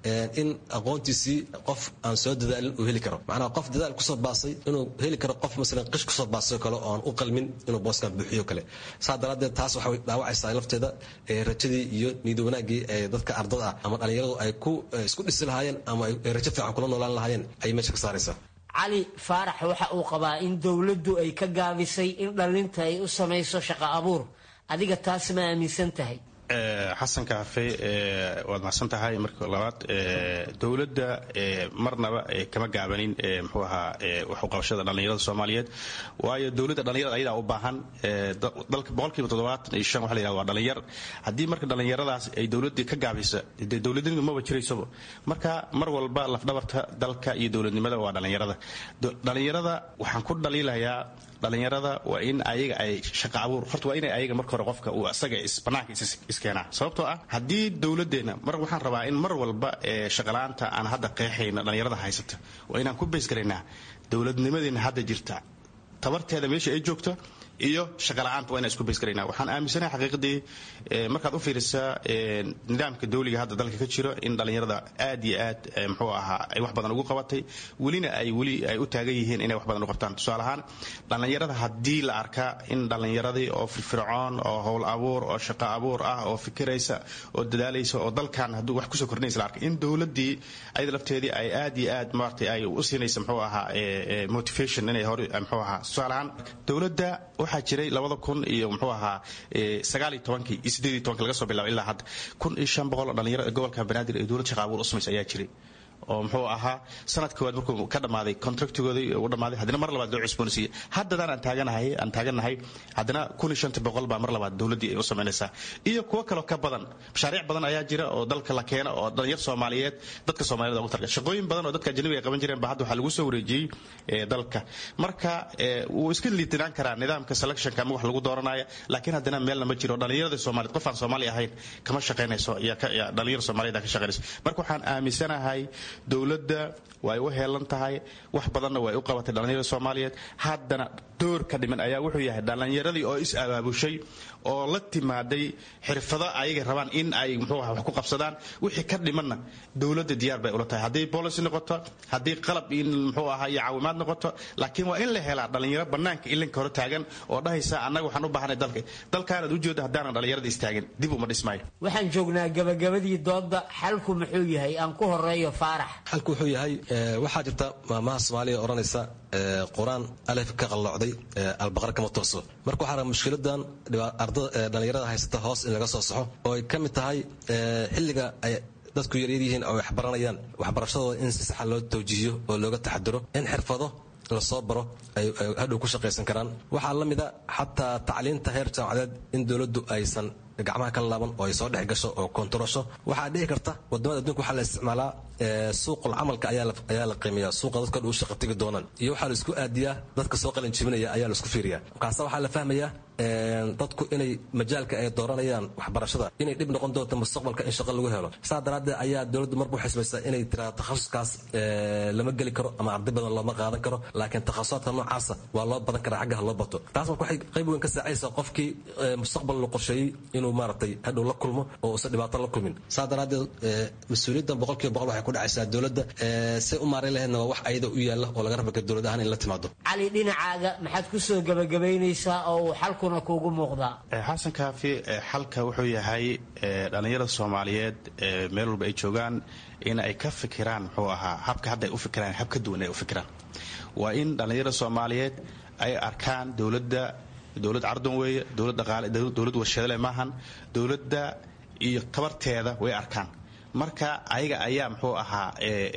[SPEAKER 11] in aqoontiisii qof aan soo dadaalin uu heli karo macnaha qof dadaal kusoo baasay inuu heli karo qof masalan qish kusoo baasay kale oo aan u qalmin inuu booskan buuxiyo kale saa daraadeed taas waxay dhaawacaysaa lafteeda rajadii iyo niyad wanaagii ee dadka ardada ah ama dhalinyaradu ay ku isku dhisi lahaayeen ama ay rajo fiican kula noolaan lahaayeen ay meesha ka saaraysaa
[SPEAKER 9] cali faarax waxa uu qabaa in dowladdu ay ka gaabisay in dhalinta ay u samayso shaqo abuur adiga taas ma aaminsan tahay
[SPEAKER 12] xasan kaafe waad mahadsan tahay marka labaad dowladda marnaba kama gaabanin muxuu ahaa wax u qabashada dhallinyarada soomaaliyeed waayo dowladda dhallinyarada ayadaa u baahan dalka boqolkiiba toddobaatan iyo shan waxa la yidhahda waa dhallinyar haddii marka dhallinyaradaas ay dowladdii ka gaabisa dee dowladnimadu maba jiraysaba marka mar walba lafdhabarta dalka iyo dowladnimada waa dhallinyarada dhallinyarada waxaan ku dhaliilayaa dhallinyarada waa in ayaga ay shaqa abuur horta waa inay ayaga marka hore qofka uu asaga banaanka iskeenaa sababtoo ah haddii dowladdeena mar waxaan rabaa in mar walba shaqalaanta aan hadda qeexayna dhallinyarada haysata waa inaan ku baysgaraynaa dowladnimadeena hadda jirta tabarteeda meesha ay joogto iyo shaqala-aanta waa inaan isku baysgaraynaa waxaan aaminsanahay xaqiiqdii markaad u fiirisaa nidaamka dawliga hadda dalka ka jiro in dhallinyarada aad iyo aad muxuu ahaa ay wax badan ugu qabatay welina ay weli ay u taagan yihiin inay wax badan u qabtaan tusaale ahaan dhallinyarada haddii la arkaa in dhallinyaradii oo firfircoon oo howl abuur oo shaqo abuur ah oo fikiraysa oo dadaalaysa oo dalkan hadduu wax kusoo kordhinaysa la arkay in dowladdii ayada lafteedii ay aad iyo aad maaragtay ay u siinaysa muxuu ahaa motivation inay hore muxuu ahaa tusaale ahaan dowladda waxaa jiray labada kun iyo muxuu ahaa sagaal iyo tobankii iyo siddeed iyo tobanki laga soo bilaabo ilaa hadda kun iyo shan boqol oo dhalinyaro gobolka banaadir ee dowlad shaqa abuur u samaysa ayaa jiray oo muxuu ahaa sanad koowaad markuu ka dhammaaday contractigoodii uu dhammaaday haddana mar labaad loo cusboonaysiiyey haddadaan aan taaganahay aan taagannahay haddana kun iyo shanta boqol baa mar labaad dowladdii ay u samaynaysaa iyo kuwo kaloo ka badan mashaariic badan ayaa jira oo dalka la keena oo dhalinyar soomaaliyeed dadka soomaaliyed ugu targa shaqooyin badan oo dadka ajnabiga ay qaban jireen ba hadda waxaa lagu soo wareejiyey dalka marka wuu iska liitinaan karaa nidaamka selectionka ama wax lagu dooranaya laakiin haddana meelna ma jiro dhalinyarada soomaaliyeed qof aan soomaali ahayn kama shaqaynayso iyo dhalinyar soomaaliyeed ka shaqaynayso marka waxaan aaminsanahay dowladda way u heelan tahay wax badanna way u qabatay dhallinyarada soomaaliyeed haddana door ka dhiman ayaa wuxuu yahay dhallinyaradii oo is abaabushay oo la timaaday xirfado ayaga rabaan in ay muxuu ahaa wax ku qabsadaan wixii ka dhimanna dowladda diyaar bay ula tahay haddii policy noqoto haddii qalab in muxuu ahaa iyo caawimaad noqoto laakiin waa in la helaa dhallinyaro bannaanka ilinka hore taagan oo dhahaysa annaga waxaan u baahanay dalka dalkaanaad u jeeda haddaanan dhallinyarada istaagin dib uma dhismaayo
[SPEAKER 9] waxaan joognaa gabagabadii doodda xalku muxuu yahay aan ku horeeyo faarax
[SPEAKER 11] xalku wuxuu yahay waxaa jirta maamaha soomaaliya odhanaysa qur-aan alef ka qallocday albaqar kama tooso marka waxaa raba mushkiladan dhalinyarada haysata hoos in laga soo saxo oo ay ka mid tahay xilliga ay dadku yaryar yihiin oo wax baranayaan waxbarashadooda in si saxa loo tawjiihiyo oo looga taxadiro in xirfado lasoo baro ay hadhow ku shaqaysan karaan waxaa la mida xataa tacliinta heer jaamacadeed in dowladdu aysan gacmaha kala laaban oo ay soo dhex gasho oo kontarosho waxaa dhici karta wadamada adduunka waxaa la isticmaalaa suuqul camalka ayaa la qiimeeyaa suuqa dadka dhu shaqa tegi doonaan iyo waxaa la isku aadiyaa dadka soo qalin jibinaya ayaa la isku fiiriyaa markaasa waxaa la fahmayaa dadku inay majaalka ay dooranayaan waxbarashada inay dhib noqon doonto mustaqbalka in shaqo lagu helo saa daraaddeed ayaa dowladdu marba waxay samaysaa inay tiraa takhasuskaas lama geli karo ama arday badan looma qaadan karo laakiin takhasusaadka noocaasa waa loo badan karaa xaggaha loo bato taas marka waxay qayb weyn ka saacaysaa qofkii mustaqbal la qorsheeyey inuu maaragtay hadhow la kulmo oo uusan dhibaato la kulmin saa daraaddeed mas-uuliyaddan boqolkiiba boqol waxay ku dhacaysaa dowladda say u maareyn lahaydna waa wax ayada u yaalla oo laga rabaka dowlad ahaan in la timaado
[SPEAKER 9] cali dhinacaaga maxaad ku soo gabagabaynaysaa oo uu xalkuna kuugu muuqdaa
[SPEAKER 12] xasan kaafi xalka wuxuu yahay dhallinyarada soomaaliyeed meel walba ay joogaan in ay ka fikiraan muxuu ahaa habka hadda ay u fikiraan hab ka duwan ay u fikiraan waa in dhallinyarada soomaaliyeed ay arkaan dowladda dowlad cardan weeye dowlad dhaqaale dowlad warshadale maahan dowladda iyo tabarteeda way arkaan marka ayaga ayaa muxuu ahaa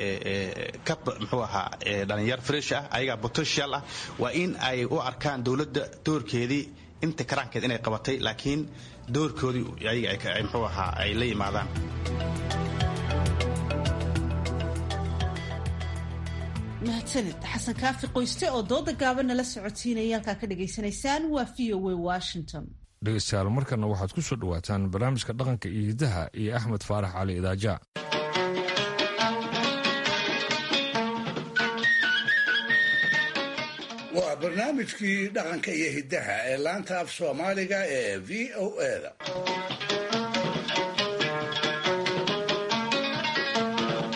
[SPEAKER 12] ka muxuu ahaa dhalinyar fresh ah ayaga potential ah waa in ay u arkaan dowladda doorkeedii inta karaankeed inay qabatay laakiin doorkoodii ayaga ay muxuu ahaa ay la yimaadaan
[SPEAKER 2] mahadsanid xasan kaafi qoyste oo dooda gaaban nala socotiinaya halkaa ka dhagaysanaysaan waa v o a washington
[SPEAKER 1] dhegeystayaal markana waxaad ku soo dhawaataan barnaamijka dhaqanka iyo hiddaha iyo axmed faarax cali idaaja
[SPEAKER 5] waa barnaamijkii dhaqanka iyo hiddaha ee laanta af soomaaliga ee v o eda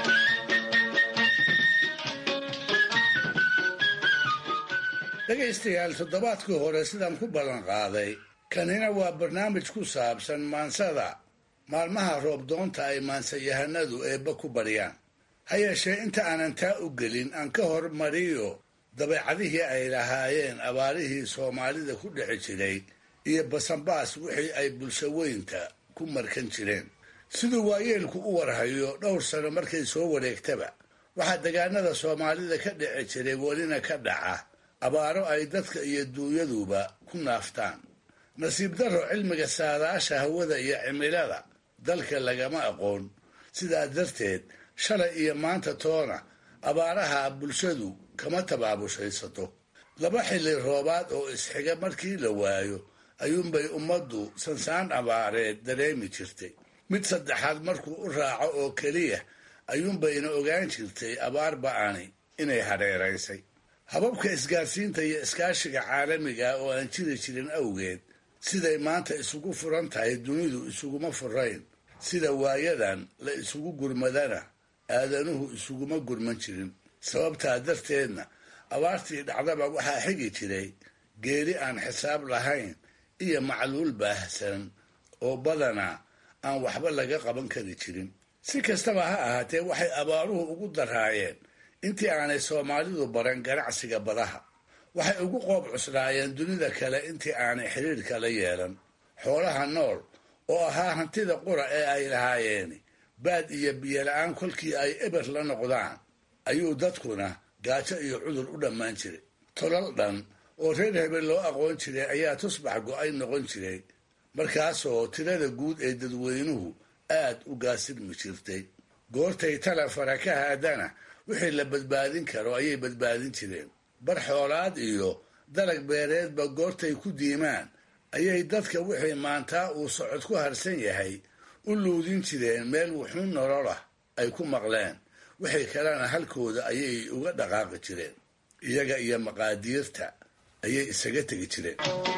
[SPEAKER 5] dhegaystayaal toddobaadkii hore sidaan ku ballan qaaday kanina waa barnaamij ku saabsan maansada maalmaha roobdoonta ay maansayahanadu eebba ku baryaan ha yeeshee inta aanan taa u gelin aan ka hormariyo dabeecadihii ay lahaayeen abaarihii soomaalida ku dhexi jiray iyo basanbaas wixii ay bulsho weynta ku markan jireen siduu waayeelku u warhayo dhowr sano markay soo wareegtaba waxaa degaanada soomaalida ka dhici jiray welina ka dhaca abaaro ay dadka iyo duunyaduba ku naaftaan nasiib darro cilmiga saadaasha hawada iyo cimilada dalka lagama aqoon sidaa darteed shalay iyo maanta toona abaaraha bulshadu kama tabaabushaysato laba xilli roobaad oo isxiga markii la waayo ayuunbay ummaddu sansaan abaareed dareemi jirtay mid saddexaad markuu u raaco oo keliya ayuunbayna ogaan jirtay abaar ba'ani inay hareeraysay hababka isgaarsiinta iyo iskaashiga caalamiga oo aan jiri jirin awgeed siday maanta isugu furan tahay dunidu isuguma furayn sida waayadan la isugu gurmadana aadanuhu isuguma gurman jirin sababtaa darteedna abaartii dhacdaba waxaa xigi jiray geeri aan xisaab lahayn iyo macluul baahsan oo badanaa aan waxba laga qaban kari jirin si kastaba ha ahaatee waxay abaaruhu ugu daraayeen intii aanay soomaalidu baran ganacsiga badaha waxay ugu qoob cuslaayeen dunida kale intii aanay xiriirka la yeelan xoolaha nool oo ahaa hantida qura ee ay lahaayeen baad iyo biyola-aan kolkii ay eber la noqdaan ayuu dadkuna gaajo iyo cudur u dhammaan jiray tolal dhan oo reer hebel loo aqoon jiray ayaa tusbax go-ay noqon jiray markaasoo tirada guud ee dadweynuhu aad u gaasirmi jirtay goortay tala fara ka haadana wixii la badbaadin karo ayay badbaadin jireen bar xoolaad iyo dalag beereedba goortay ku diimaan ayay dadka wixii maantaa uu socod ku harsan yahay u luudin jireen meel wuxuun nololah ay ku maqleen wixii kalena halkooda ayay uga dhaqaaqi jireen iyaga iyo maqaadiirta ayay isaga tegi jireen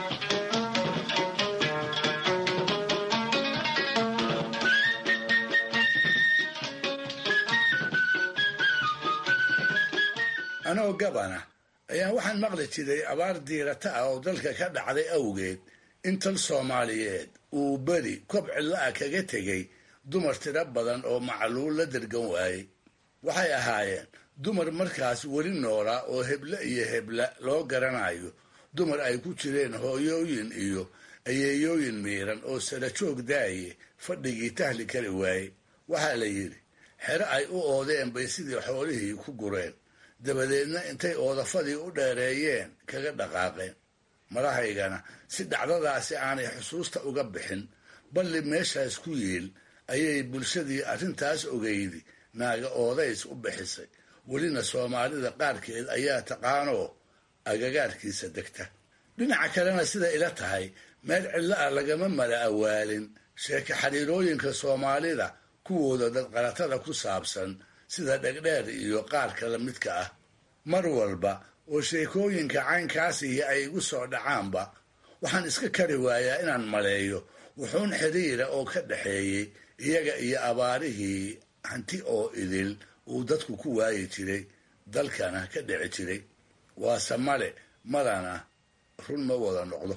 [SPEAKER 5] anoo gabana ayaan waxaan maqli jiray abaar diirata ah oo dalka ka dhacday awgeed in tal soomaaliyeed uu beri kob cidla-a kaga tegay dumar tiro badan oo macluul la dergan waayey waxay ahaayeen dumar markaas weli noolaa oo heble iyo hebla loo garanayo dumar ay ku jireen hooyooyin iyo ayeeyooyin miiran oo sara joog daaye fadhigii tahli kari waayey waxaa la yidhi xero ay u oodeen bay sidii xoolihii ku gureen dabadeedna intay oodafadii u dheereeyeen kaga dhaqaaqeen madahaygana si dhacdadaasi aanay xusuusta uga bixin balli meeshaas ku yiil ayay bulshadii arrintaas ogeydi naaga oodays u bixisay welina soomaalida qaarkeed ayaa taqaanoo agagaarkiisa degta dhinaca kalena sida ila tahay meel cidla-a lagama mala awaalin sheeko xiriirooyinka soomaalida kuwooda dadqalatada ku saabsan sida dhegdheer iyo qaar kala midka ah mar walba oo sheekooyinka caynkaasihi ay igu soo dhacaanba waxaan iska kari waayaa inaan maleeyo wuxuun xiriira oo ka dhaxeeyey iyaga iyo abaarihii hanti oo idil uu dadku ku waayi jiray dalkana ka dhici jiray waase male madana run ma wada noqdo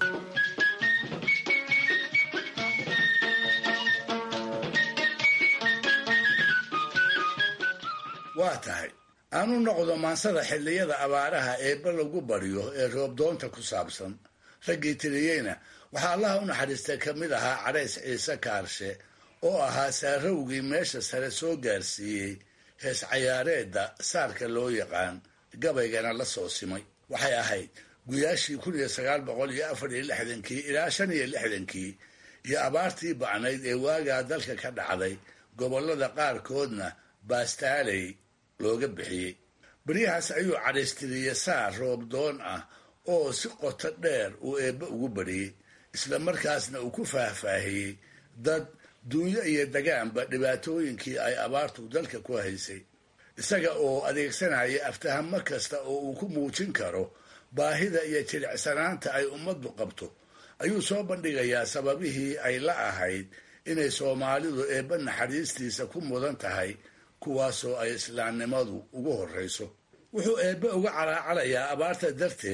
[SPEAKER 5] waa tahay aanu noqdo maansada xilliyada abaaraha eebba lagu baryo ee roobdoonta ku saabsan raggii tiriyeyna waxaa allaha u naxariistay ka mid ahaa cadhays ciise kaarshe oo ahaa saarowgii meesha sare soo gaarsiiyey hees cayaareedda saarka loo yaqaan gabaygana la soo simay waxay ahayd guyaashii kun iyo sagaal boqol iyo afar iyo lixdankii ilaa shan iyo lixdankii iyo abaartii bacnayd ee waagaa dalka ka dhacday gobollada qaarkoodna baastaaley looga bixiyey beryahaas ayuu cadhaystiriye saar roobdoon ah oo si qoto dheer uu eebbe ugu bariyey isla markaasna uu ku faahfaahiyey dad duunyo iyo dagaanba dhibaatooyinkii ay abaartu dalka ku haysay isaga oo adeegsanaya aftahamo kasta oo uu ku muujin karo baahida iyo jilicsanaanta ay ummaddu qabto ayuu soo bandhigayaa sababihii ay la ahayd inay soomaalidu eebba naxariistiisa ku mudan tahay kuwaasoo ay islaamnimadu ugu horrayso wuxuu eebbe uga calaacalayaa abaarta darteed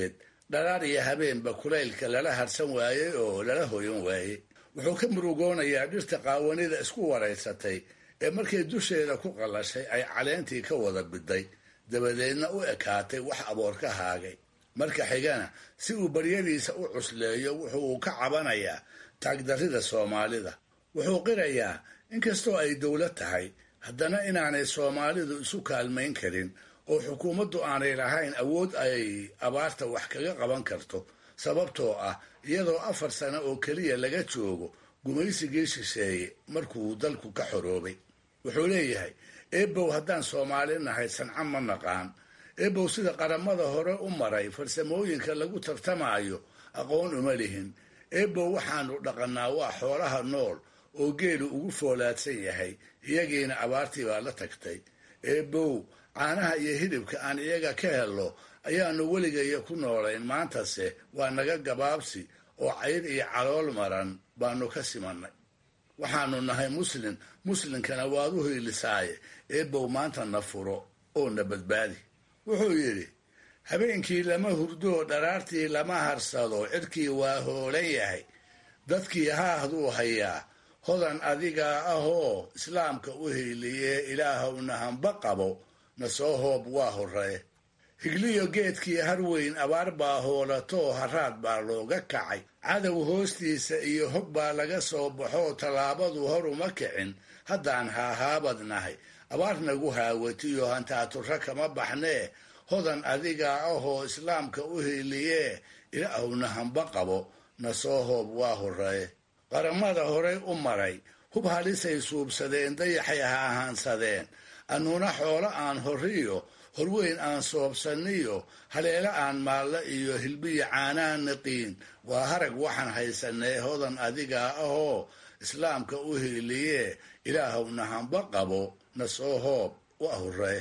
[SPEAKER 5] dharaar iyo habeenba kulaylka lala harsan waayey oo lala hoyan waayey. wuxuu ka murugoonayaa dhirta qaawanida isku waraysatay ee markay dusheeda ku qallashay ay caleentii ka wada biday, dabadeedna u ekaatay wax aboor ka haagay. marka xigana si uu baryadiisa u cusleeyo wuxuu ka cabanayaa taagdarrida Soomaalida. wuxuu qirayaa inkastoo ay dowlad tahay haddana inaanay Soomaalidu isu kaalmayn karin oo xukuumaddu aanay lahayn awood ay abaarta wax kaga qaban karto, sababtoo ah iyadoo afar sano oo keliya laga joogo gumaysigii shisheeye markuu dalku ka xoroobay. wuxuu leeyahay eebow haddaan Soomaali nahay sanca ma naqaan. eebow sida qaramada hore u maray farsamooyinka lagu tartamaayo aqoon uma lihin. eebow waxaanu dhaqannaa waa xoolaha nool oo geelu ugu foolaadsan yahay, iyagiina abaartii baa la tagtay. eebow caanaha iyo hilibka aan iyaga ka helno ayaanu weligaya ku noolayn, maantase waa naga gabaabsi oo cayr iyo calool maran baanu ka simannay. waxaanu nahay muslin, muslinkana waad u hiilisaaye eebow maanta na furo oo na badbaadi. wuxuu yidhi habeenkii lama hurdoo dharaartii lama harsado, cirkii waa hoolan yahay, dadkii haahduu hayaa, hodan adigaa ahoo islaamka u hiiliyee ilaahowna hamba qabo, na soo hoob waa horree. higliyo geedkii harweyn abaar baa hoolatoo haraad baa looga kacay, cadow hoostiisa iyo hog baa laga soo baxoo tallaabadu hor uma kicin. haddaan haahaabadnahay abaar nagu haawatiyo hantaaturra kama baxnee, hodan adigaa ahoo islaamka u hiiliyee ilaahowna hamba qabo, na soo hoob waa horree. qaramada horey u maray hub halisay suubsadeen, dayaxay ha ahaansadeen, annuna xoolo aan horriyo horweyn aan soobsanniyo, haleelo aan maalla iyo hilbiya caanaan naqiin, waa harag waxaan haysanee, hodan adigaa ahoo islaamka u hiiliyee ilaahowna hamba qabo, na soo hoob waa horree.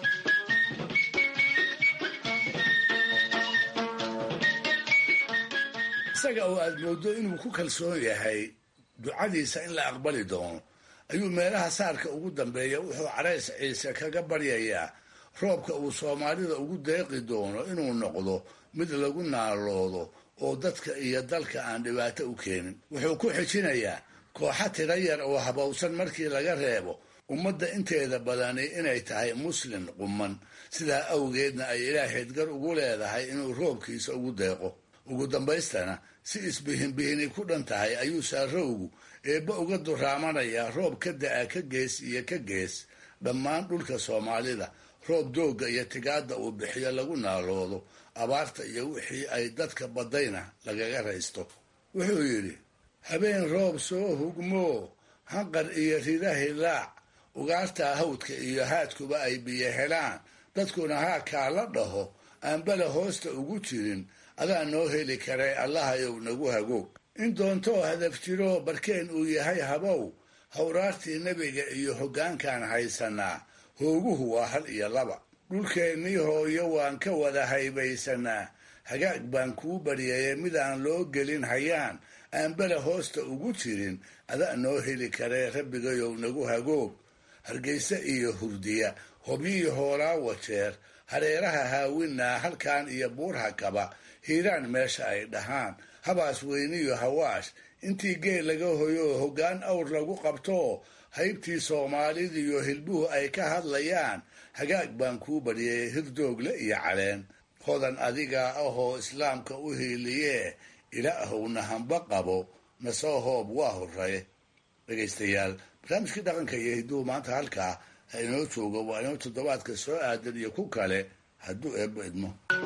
[SPEAKER 5] isaga oo aad mooddo inuu ku kalsoon yahay ducadiisa in la aqbali doono ayuu meelaha saarka ugu dambeeya wuxuu carays ciise kaga baryayaa roobka uu Soomaalida ugu deeqi doono inuu noqdo mid lagu naaloodo oo dadka iyo dalka aan dhibaato u keenin. wuxuu ku xijinayaa kooxa tiro yar oo habowsan markii laga reebo ummadda inteeda badani inay tahay muslin quman, sidaa awgeedna ay ilaahayd gar ugu leedahay inuu roobkiisa ugu deeqo. ugu dambaystana si isbihinbihini ku dhan tahay ayuu saarowgu eebba uga duraamanayaa roob ka da'a ka gees iyo ka gees dhammaan dhulka Soomaalida, roob doogga iyo tigaadda uu bixiyo lagu naaloodo, abaarta iyo wixii ay dadka badayna lagaga raysto. wuxuu yidhi habeen roob soo hugmoo hanqar iyo rida hilaac, ugaartaa hawdka iyo haadkuba ay biyo helaan, dadkuna haakaa la dhaho aanbala hoosta ugu jirin, adaa noo heli karee allahayow nagu hagoog. in doontoo hadaf jiroo barkeen uu yahay habow, hawraartii nebiga iyo hoggaankaan haysanaa, hooguhu waa hal iyo laba. dhulkeennii hooyo waan ka wada haybaysanaa, hagaag baan kuu baryaye midaan loo gelin hayaan, aanbala hoosta ugu jirin, adaa noo heli karee rabbigayow nagu hagoog. hargeysa iyo hurdiya, hobyiyi hoolaa wajeer, hareeraha haawinaa halkaan iyo buurha kaba, hiiraan meesha ay dhahaan, habaas weyniyo hawaash, intii geel laga hoyo hoggaan awr lagu qabto, haybtii Soomaalidiyo hilbuhu ay ka hadlayaan, hagaag baan kuu baryay hirdoogle iyo caleen, hodan adigaa ahoo islaamka u hiiliyee ilaahowna hamba qabo, na soo hoob waa horree. dhegaystayaal, barnaamijkii dhaqanka iyo hidduhu maanta halkaa ha inoo joogo, waa inoo toddobaadka soo aadan iyo ku kale hadduu eebbo idmo.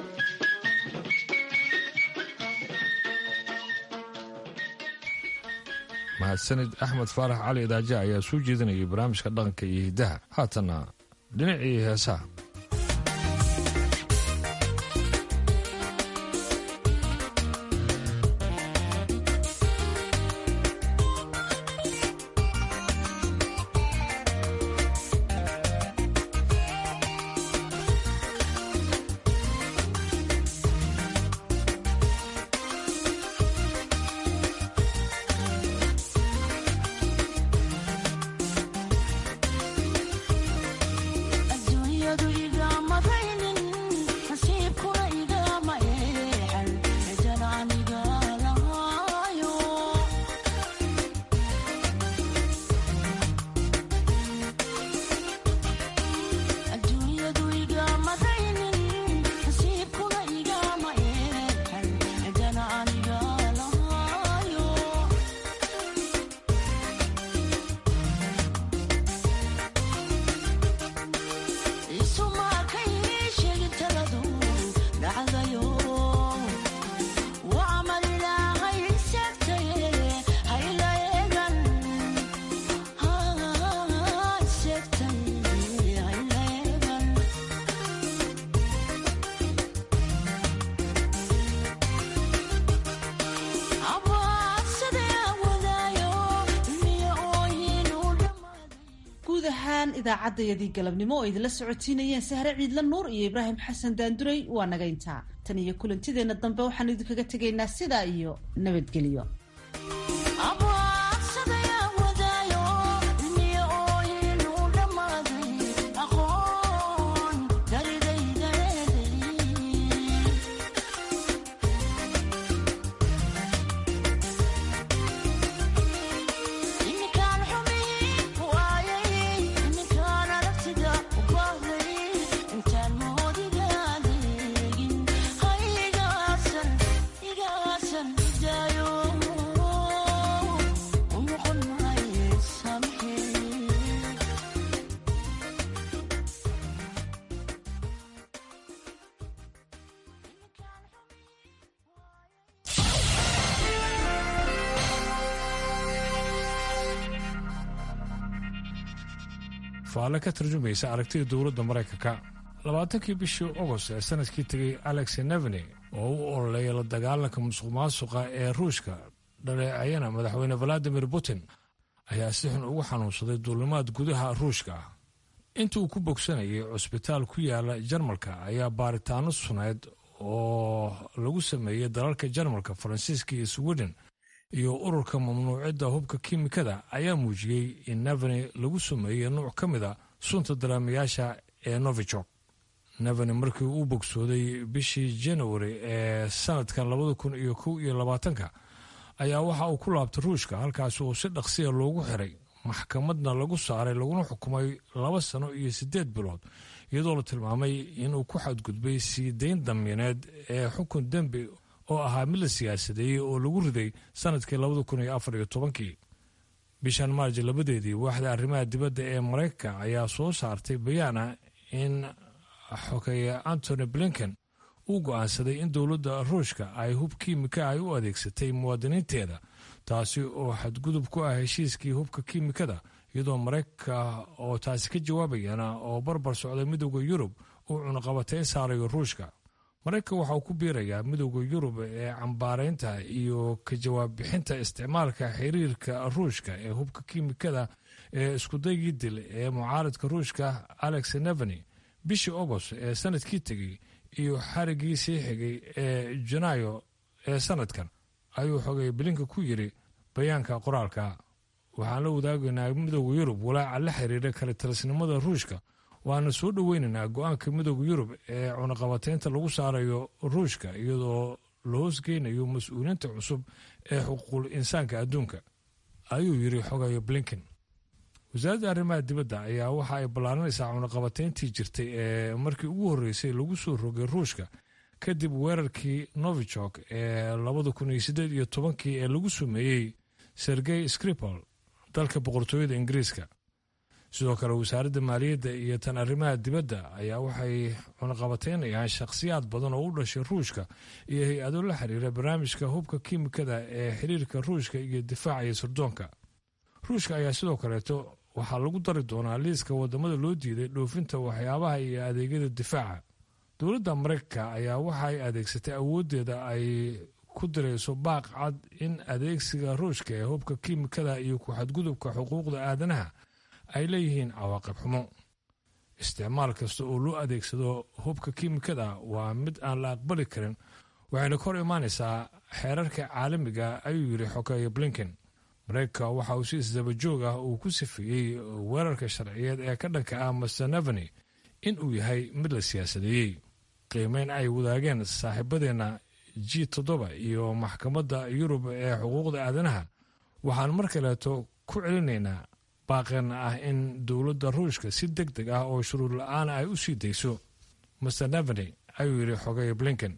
[SPEAKER 1] mahadsanid axmed faarax cali idaaja ayaa soo jeedinayay barnaamijka dhaqanka iyo hiddaha. haatanna dhinacii heesaha.
[SPEAKER 13] Adduunyadu
[SPEAKER 2] guud ahaan idaacaddayadii galabnimo oo idinla socotiinayeen sahre ciidla nuur iyo ibraahim xasan daanduray waa naga intaa tan iyo kulantideenna dambe waxaan idinkaga tegaynaa sidaa iyo nabadgelyo.
[SPEAKER 1] faale ka tarjumaysa aragtida dowladda maraykanka labaatankii bishii ogost ee sanadkii tegay alex neveny oo u ololeeya la dagaalanka musuq maasuqa ee ruushka dhaleecayana madaxweyne valadimir putin ayaa si xun ugu xanuunsaday duulimaad gudaha ruushka ah. inta uu ku bogsanayay cusbitaal ku yaala jarmalka ayaa baaritaano suneed oo lagu sameeyey dalalka jarmalka, faransiiska iyo sweden iyo ururka mamnuucidda hubka kiimikada ayaa muujiyey in neveny lagu sameeyey nuuc ka mida sunta dareemayaasha ee novichok. neveny markii uu bogsooday bishii januari ee sanadkan labada kun iyo kow iyo labaatanka ayaa waxa uu ku laabtay ruushka, halkaas oo si dhaqsiya loogu xiray, maxkamadna lagu saaray, laguna xukumay laba sano iyo siddeed bilood iyadoo la tilmaamay inuu ku xadgudbay sii dayn damiineed ee xukun dembi oo ahaa mid la siyaasadeeyey oo lagu riday sanadkii labada kun iyo afar iyo tobankii. bishan maarji labadeedii waaxda arrimaha dibadda ee maraykanka ayaa soo saartay bayaana in xogeeye antony blinken uu go'aansaday in dowladda ruushka ay hub kiimika ay u adeegsatay muwaadiniinteeda, taasi oo xadgudub ku ah heshiiskii hubka kiimikada, iyadoo maraykanka oo taasi ka jawaabayana oo barbar socday midowda yurub uu cunaqabateyn saarayo ruushka. maraykanka waxa uu ku biirayaa midowda yurub ee cambaaraynta iyo ka jawaab bixinta isticmaalka xiriirka ruushka ee hubka kiimikada ee iskudaygii dil ee mucaaradka ruushka alex neveny bishii ogost ee sanadkii tegey iyo xarigii sii xigay ee janaayo ee sanadkan, ayuu xogay bilinka ku yidhi bayaanka qoraalka. waxaan la wadaagaynaa midowda yurub walaaca la xiriira kale talisnimada ruushka, waana soo dhoweynaynaa go-aanka midowda yurub ee cunaqabateynta lagu saarayo ruushka iyadoo la hoosgeynayo mas-uuliyiinta cusub ee xuquuqul insaanka adduunka, ayuu yidhi xogayo blinken. wasaaradda arrimaha dibadda ayaa waxa ay ballaarinaysaa cunaqabateyntii jirtay ee markii ugu horreysay lagu soo rogay ruushka kadib weerarkii novichok ee labada kun iyo siddeed iyo tobankii ee lagu sameeyey sergey skripal dalka boqortooyada ingiriiska. sidoo kale wasaaradda maaliyadda iyo tan arrimaha dibadda ayaa waxay cunaqabateynayaan shakhsiyaad badan oo u dhashay ruushka iyo hay-ado la xiriira barnaamijka hubka kiimikada ee xiriirka ruushka iyo difaaca iyo sirdoonka. ruushka ayaa sidoo kaleeto waxaa lagu dari doonaa liiska wadamada loo diiday dhoofinta waxyaabaha iyo adeegyada difaaca. dowladda maraykanka ayaa waxaay adeegsatay awooddeeda ay ku dirayso baaq cad in adeegsiga ruushka ee hubka kiimikada iyo ku-xadgudubka xuquuqda aadanaha ay leeyihiin cawaaqib xumo. isticmaal kasta oo loo adeegsado hubka kiimikada waa mid aan la aqbali karin, waxayna kor imaanaysaa xeerarka caalamiga, ayuu yidhi xogeeye blinken. maraykanka waxa uu si isdaba joog ah uu ku sifeeyey weerarka sharciyeed ee ka dhanka ah master neveny in uu yahay mid la siyaasadeeyey. qiimeyn ay wadaageen saaxiibadeenna g toddoba iyo maxkamadda yurub ee xuquuqda aadanaha, waxaan mar kaleeto ku celinaynaa baaqeena ah in dowladda ruushka si deg deg ah oo shuruud la-aan ay u sii dayso master neveny, ayuu yidhi xogeeye blinken.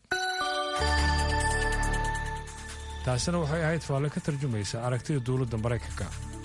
[SPEAKER 1] taasina waxay ahayd faalle ka tarjumaysa aragtida dowladda maraykanka.